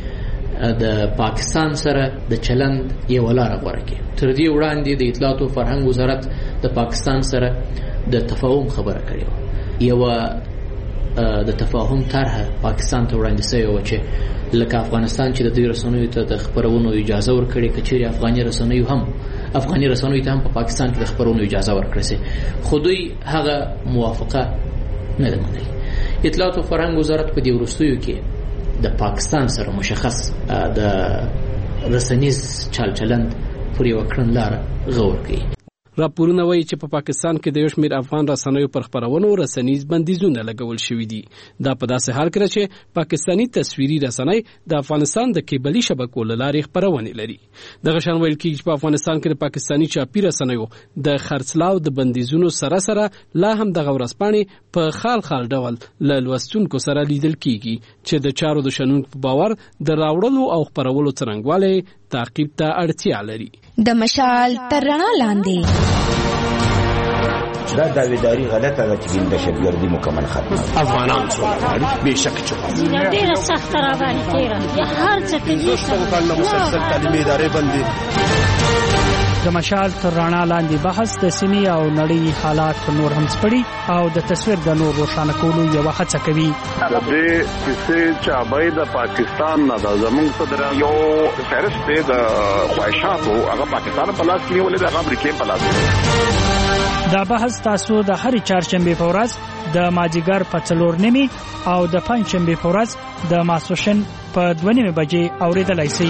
چې د پاکستان سره د چلند یو لار غوړه کوي. تر دې وړاندې د اطلاعات او فرهنګ وزارت د پاکستان سره د تفاهم خبره کړې و. یو د تفاهم طرحه پاکستان ته وړاندې شوی و چې لکه افغانستان چې د دې رسنیو ته د خبرونو اجازه ورکړي، کچېرې افغاني رسنیو هم افغاني رسنیو ته هم په پاکستان کې د خبرونو اجازه ورکړه سي، خو دوی هغه موافقه نه ده منلې. اطلاعات او فرهنګ وزارت په دې وروستیو کې د پاکستان سره مشخص د رسنیز چلند پر یو کړنلاره غور کوي.
راپورونه وایي چې په پاکستان کې د یو شمېر افغان رسنیو پر خپرونو رسنیز بندیزونه لګول شوي دي. دا په داسې حال کې چې پاکستاني تصویري رسنۍ د افغانستان د کیبلي شبکو له لارې خپرونې لري. دغه شان ویل کېږي چې په افغانستان کې د پاکستاني چاپي رسنیو د خرڅلاو د بندیزونو سره سره لا هم دغه ورځپاڼې په خال ډول له لوستونکو سره لیدل کېږي چې د چارو د شنونکو په باور د راوړلو او خپرولو څرنګوالی تعقیب ته اړتیا لري.
د مشال تر رڼا لاندې
دا داویداری غلطه ده چې دهشتګردي مکمل ختمه.
افغانان سوله غواړي بېشکه چې
ډېره سخته راغلې تېره هر څه کوي
مسلسل تعلیمي ادارې بندي.
د مشال تر رڼا لاندې بحث د سیمې او نړۍ حالات نور هم سپړي او د تصویر د نور روښانه کولو یو هڅه کوي.
د دې کیسې چابای د پاکستان نه د زمونږ صدر یو فهرست دی د خواهشاتو هغه پاکستان په لاس کې نیولې د امریکا په لاس.
دا بحث تاسو د هرې چهارشنبې په ورځ د مازدیګر په 4:30 او د پنجشنبې په ورځ د ماسپښین په 2:30 بجې اورېدلای شئ.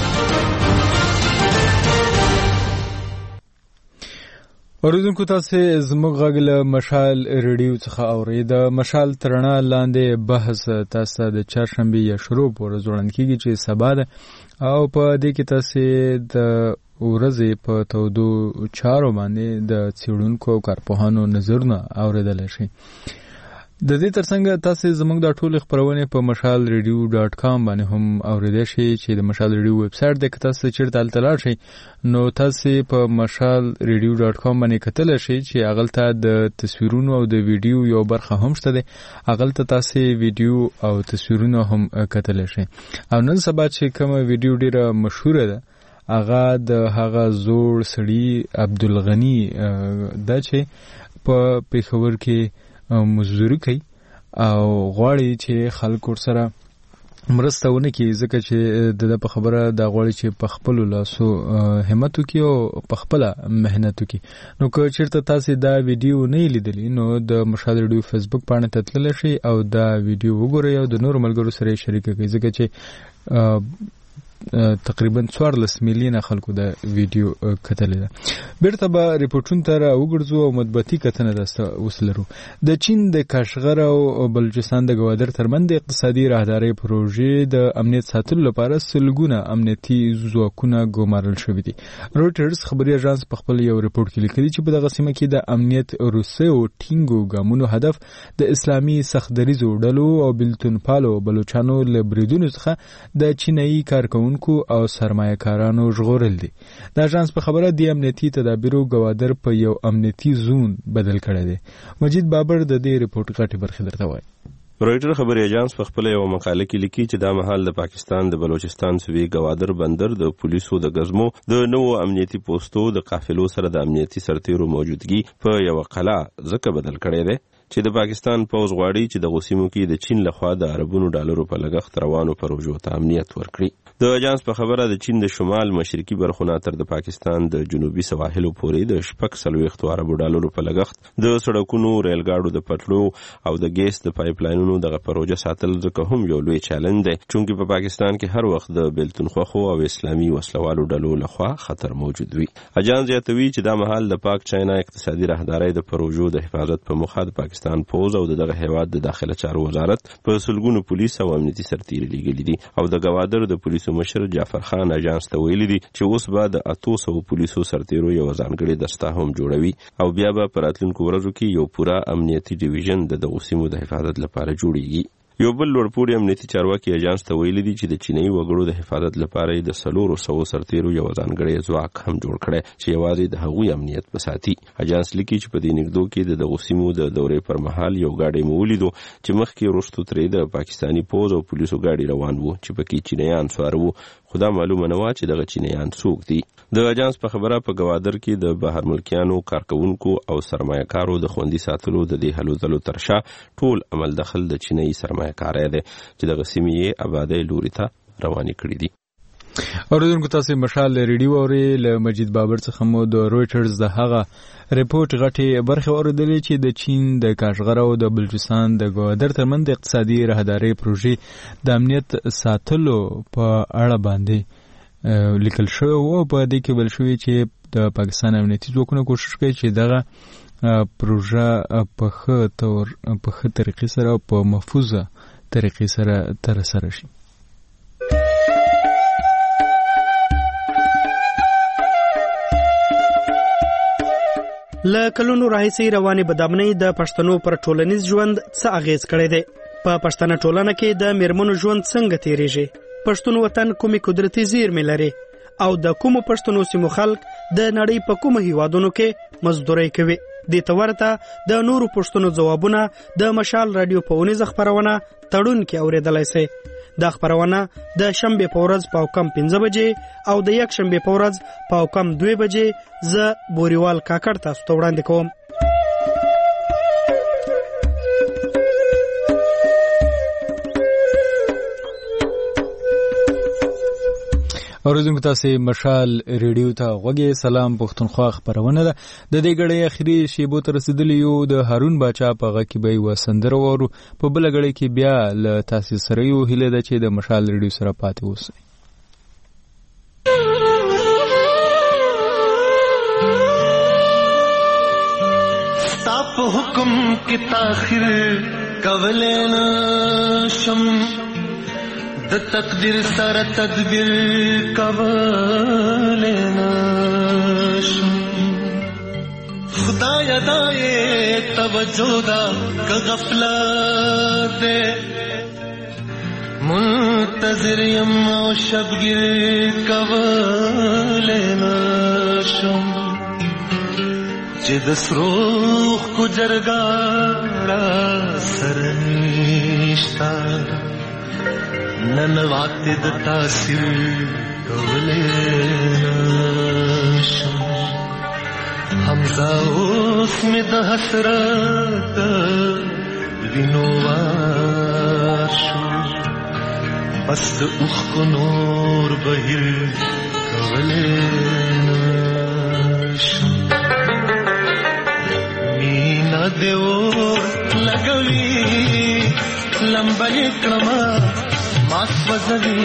اوریدونکو تاسو زموږ غږ له مشال ریډیو څخه اورئ. د مشال تر رڼا لاندې بحث تاسو د چهارشنبې یا شروع پورې ځوړند کیږي چې سبا ده او په دې کې تاسو د ورځې په تودو چارو باندې د څېړونکو او کارپوهانو نظرونه اوریدلای شئ. د دې ترڅنګ تاسو زموږ د ټولو خبرونه په mashalradio.com باندې هم اوریدئ شئ چې د مشال ریډیو ویب سټ د تاسو چیرته تلل شئ نو تاسو په mashalradio.com باندې کتل شئ چې اغلته د تصویرونو او د ویډیو یو برخه هم شته ده. اغلته تاسو ویډیو او تصویرونه هم کتل شئ. او نن سبا چې کوم ویډیو ډیره مشهوره ده هغه د هغه زوړ سړي عبدالغنی دا چې په پیښور کې مزدوري کوي او غواړي چې خلکو سره مرسته ونه کړي ځکه چې د په خبره د غواړي چې په خپل لاسو همت وکړي او په خپل مهنت وکړي. نو که چیرته تاسو دا ویډیو نه لیدلی نو د مشال ریډیو فیسبوک باندې تتلل شئ او دا ویډیو وګورئ او د نور ملګرو سره شریک کړئ ځکه چې تقریبا 14 میلیونه خلکو د ویډیو کتلې ده. بیرته به ریپورتونو ته راوګرځو او مطبوعاتي کتنه داسته وسلرو. د چین د کاشغر او بلوچستان د ګوادر ترمنځ د اقتصادي راهدارۍ پروژې د امنیت ساتلو لپاره سلګونه امنیتي ځواکونه ګمارل شوي دي. روټرز خبري اژانس په خپل یو ریپورت کې لیکلي چې په دغه سیمه کې د امنیت روسي او ټینګو ګامونو هدف د اسلامي سختدریزو ډلو او بلتونپالو بلوچانو له بریدونو څخه د چینایي کارکونکو او سرمایه‌کارانو ژغورل دي. د اژانس په خبره د امنیتي تدابیرو ګوادر په یو امنیتي زون بدل کړی دی. مجید بابر د دې ریپورت غټي برخه درته وایي.
رویټر خبري اژانس په خپل یو مقاله کې لیکي چې دا مهال د پاکستان د بلوچستان سوي ګوادر بندر د پولیسو د غزمو د نوو امنیتي پوسټو د قافلو سره د امنیتي سرتیرو موجودګي په یو قلعه ځکه بدل کړی دی چې د پاکستان پوز غواړي چې د غوسیمو کې د چین لخوا د عربونو ډالرو په لګښت روانو پروژو ته امنیت ورکړي. د اژانس په خبره د چین د شمال مشرقي برخو نه تر د پاکستان د جنوبي سواحلو پورې د 640 عربو ډالرو په لګښت د سړکونو، ریل ګاډو د پټلو او د ګیس د پایپ لاینونو دغه پروژه ساتل ځکه هم یو لوی چیلنج دی چونکې په پاکستان کې هر وخت د بیلتونخواخو او اسلامي وسلوالو ډلو لخوا خطر موجود وي. اژانس زیاتوي چې دا مهال د پاک چاینا اقتصادي راهدارۍ د پروژو د حفاظت په موخه د پاکستان پوز او دغه هیواد د داخله چارو وزارت په سلګونو پولیس او امنیتي سرتیري لګیلي دي او د ګوادر د پولیسو مشر جعفر خان اژانس ته ویلي دي چې اوس به د 800 پولیسو سرتیرو یو ځانګړي دسته هم جوړوي او بیا به په راتلونکو ورځو کې یو پوره امنیتي ډیویژن د دغو سیمو د حفاظت لپاره جوړیږي. یو بل لوړپوړي امنیتي چارواکي اژانس ته ویلي دي چې د چینایي وګړو د حفاظت لپاره د 400 سرتیرو یو ځانګړي ځواک هم جوړ کړي چې یوازې د هغوی امنیت وساتي. اژانس لیکي چې په دې نګدو کې د غوسیمو د دورې پر مهال یو گاډي مولیدو چې مخکې وروسته ترې د پاکستانی پوز او پولیسو گاډي روان وو چې پکې چینایان سوار وو. خدا معلومه نه و چې دغه چینایان څوک دي. د اژانس په خبره په ګوادر کې د بهر ملکیانو، کارکونکو او سرمایه‌کارو د خوندي ساتلو د دې هلو ځلو ترشا ټول عمل دخل د چینایي سرمایه‌کارۍ دی چې دغه سیمې آبادۍ لوري ته روانې کړې دي.
اوریدونکو تاسو مشال ریډیو اوري له مجید بابر څخه مو د رويټرز د هغه ریپورت غټي برخه اوریدلې چې د چین د کاشغر او د بلوچستان د ګوادر ترمن د اقتصادي راهداري پروژې د امنیت ساتلو په اړه باندې لیکل شوی او په دې کې بل شوی چې د پاکستان امنیتي ځواکونو کوشش کوي چې دغه پروژه په ښه طریقې سره او په محفوظه طریقې سره ترسره شي.
له کلونو راهیسې روانې بدامنۍ د پښتنو پر ټولنیز ژوند څه اغیز کړی دی؟ په پښتنه ټولنه کې د میرمنو ژوند څنګه تیریږي؟ پښتون وطن کومې قدرتي زیرمې لري او د کومو پښتنو سیمو خلک د نړۍ په کومو هیوادونو کې مزدوري کوي؟ دې ته ورته د نورو پښتنو ځوابونه د مشال رادیو په اونیزه خپرونه تړون کې اورېدلای شئ. دا خپرونه د شنبه په ورځ په کم 15 بجې او د یک شنبه په ورځ په کم 2 بجې ز بوريوال کاکړ تاسو ته وړاندې کوم.
اوریدونکو تاسو مشال ریډیو ته غوږی. سلام پښتونخوا خبرونه ده. د دې غړې اخیری شیبو تر رسیدلی یو د هارون باچا په غکی به وسندره ورو په بل غړې کې بیا ل تاسو سره یو هله ده چې د مشال ریډیو سره پاتې اوسئ.
ستاپ حکم کی تاخیر کولین شم د تقدیر سره تدبیر کولین شم خدای دای توجه دا غفلت منتظر یم او شبگیر کولین شم چې د سروخ کو جرګا سرنشتا نن وات د تاثیر کولې نشم حمزه اوس می د حسرت وینو واشو بس د اوخ کو نور بهیر کولې نشم مینا دیو لګوي لمبای کړما ماس وزوی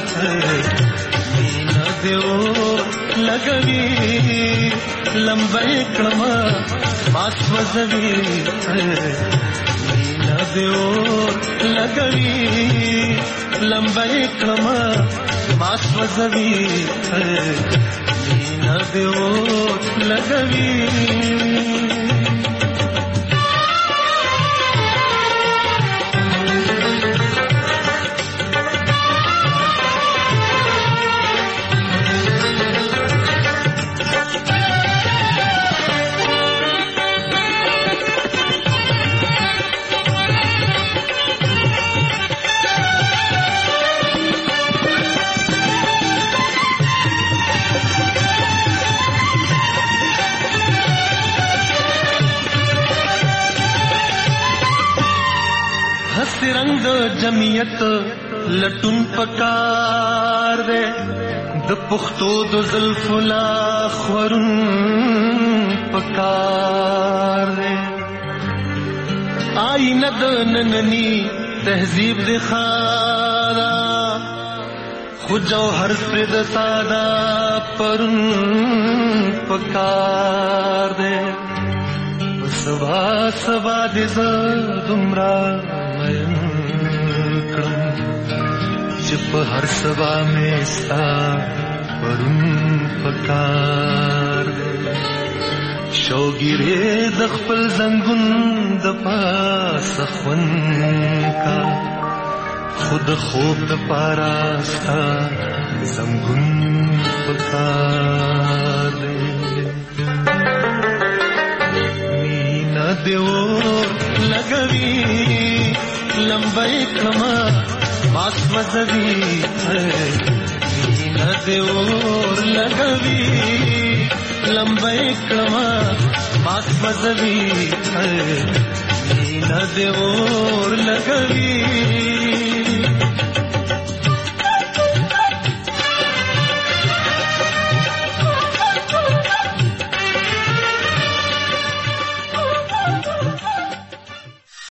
مینا دیو لګوي لمبای کړما ماس وزوی مینا دیو لګوي لمبای کړما ماس وزوی مینا دیو لګوي رنگ جمعیت لټون پکار دے د پختو د زلف لا خورن پکار دے آئینه د نننی تهذیب د خارا خو جوهر پر د ساده پرن پکار دے سبا سبا د زدمرا په هر سبا میں ستا پرون پکار شوګیره د خپل زنګون د پاس خون کا خود خوب د پاراستا زنګون پکار مینا دیو لګوي لمبای کما ماس مزوی مینا دیور لګوي لمبای کما ماس مزوی مینا دیور لګوي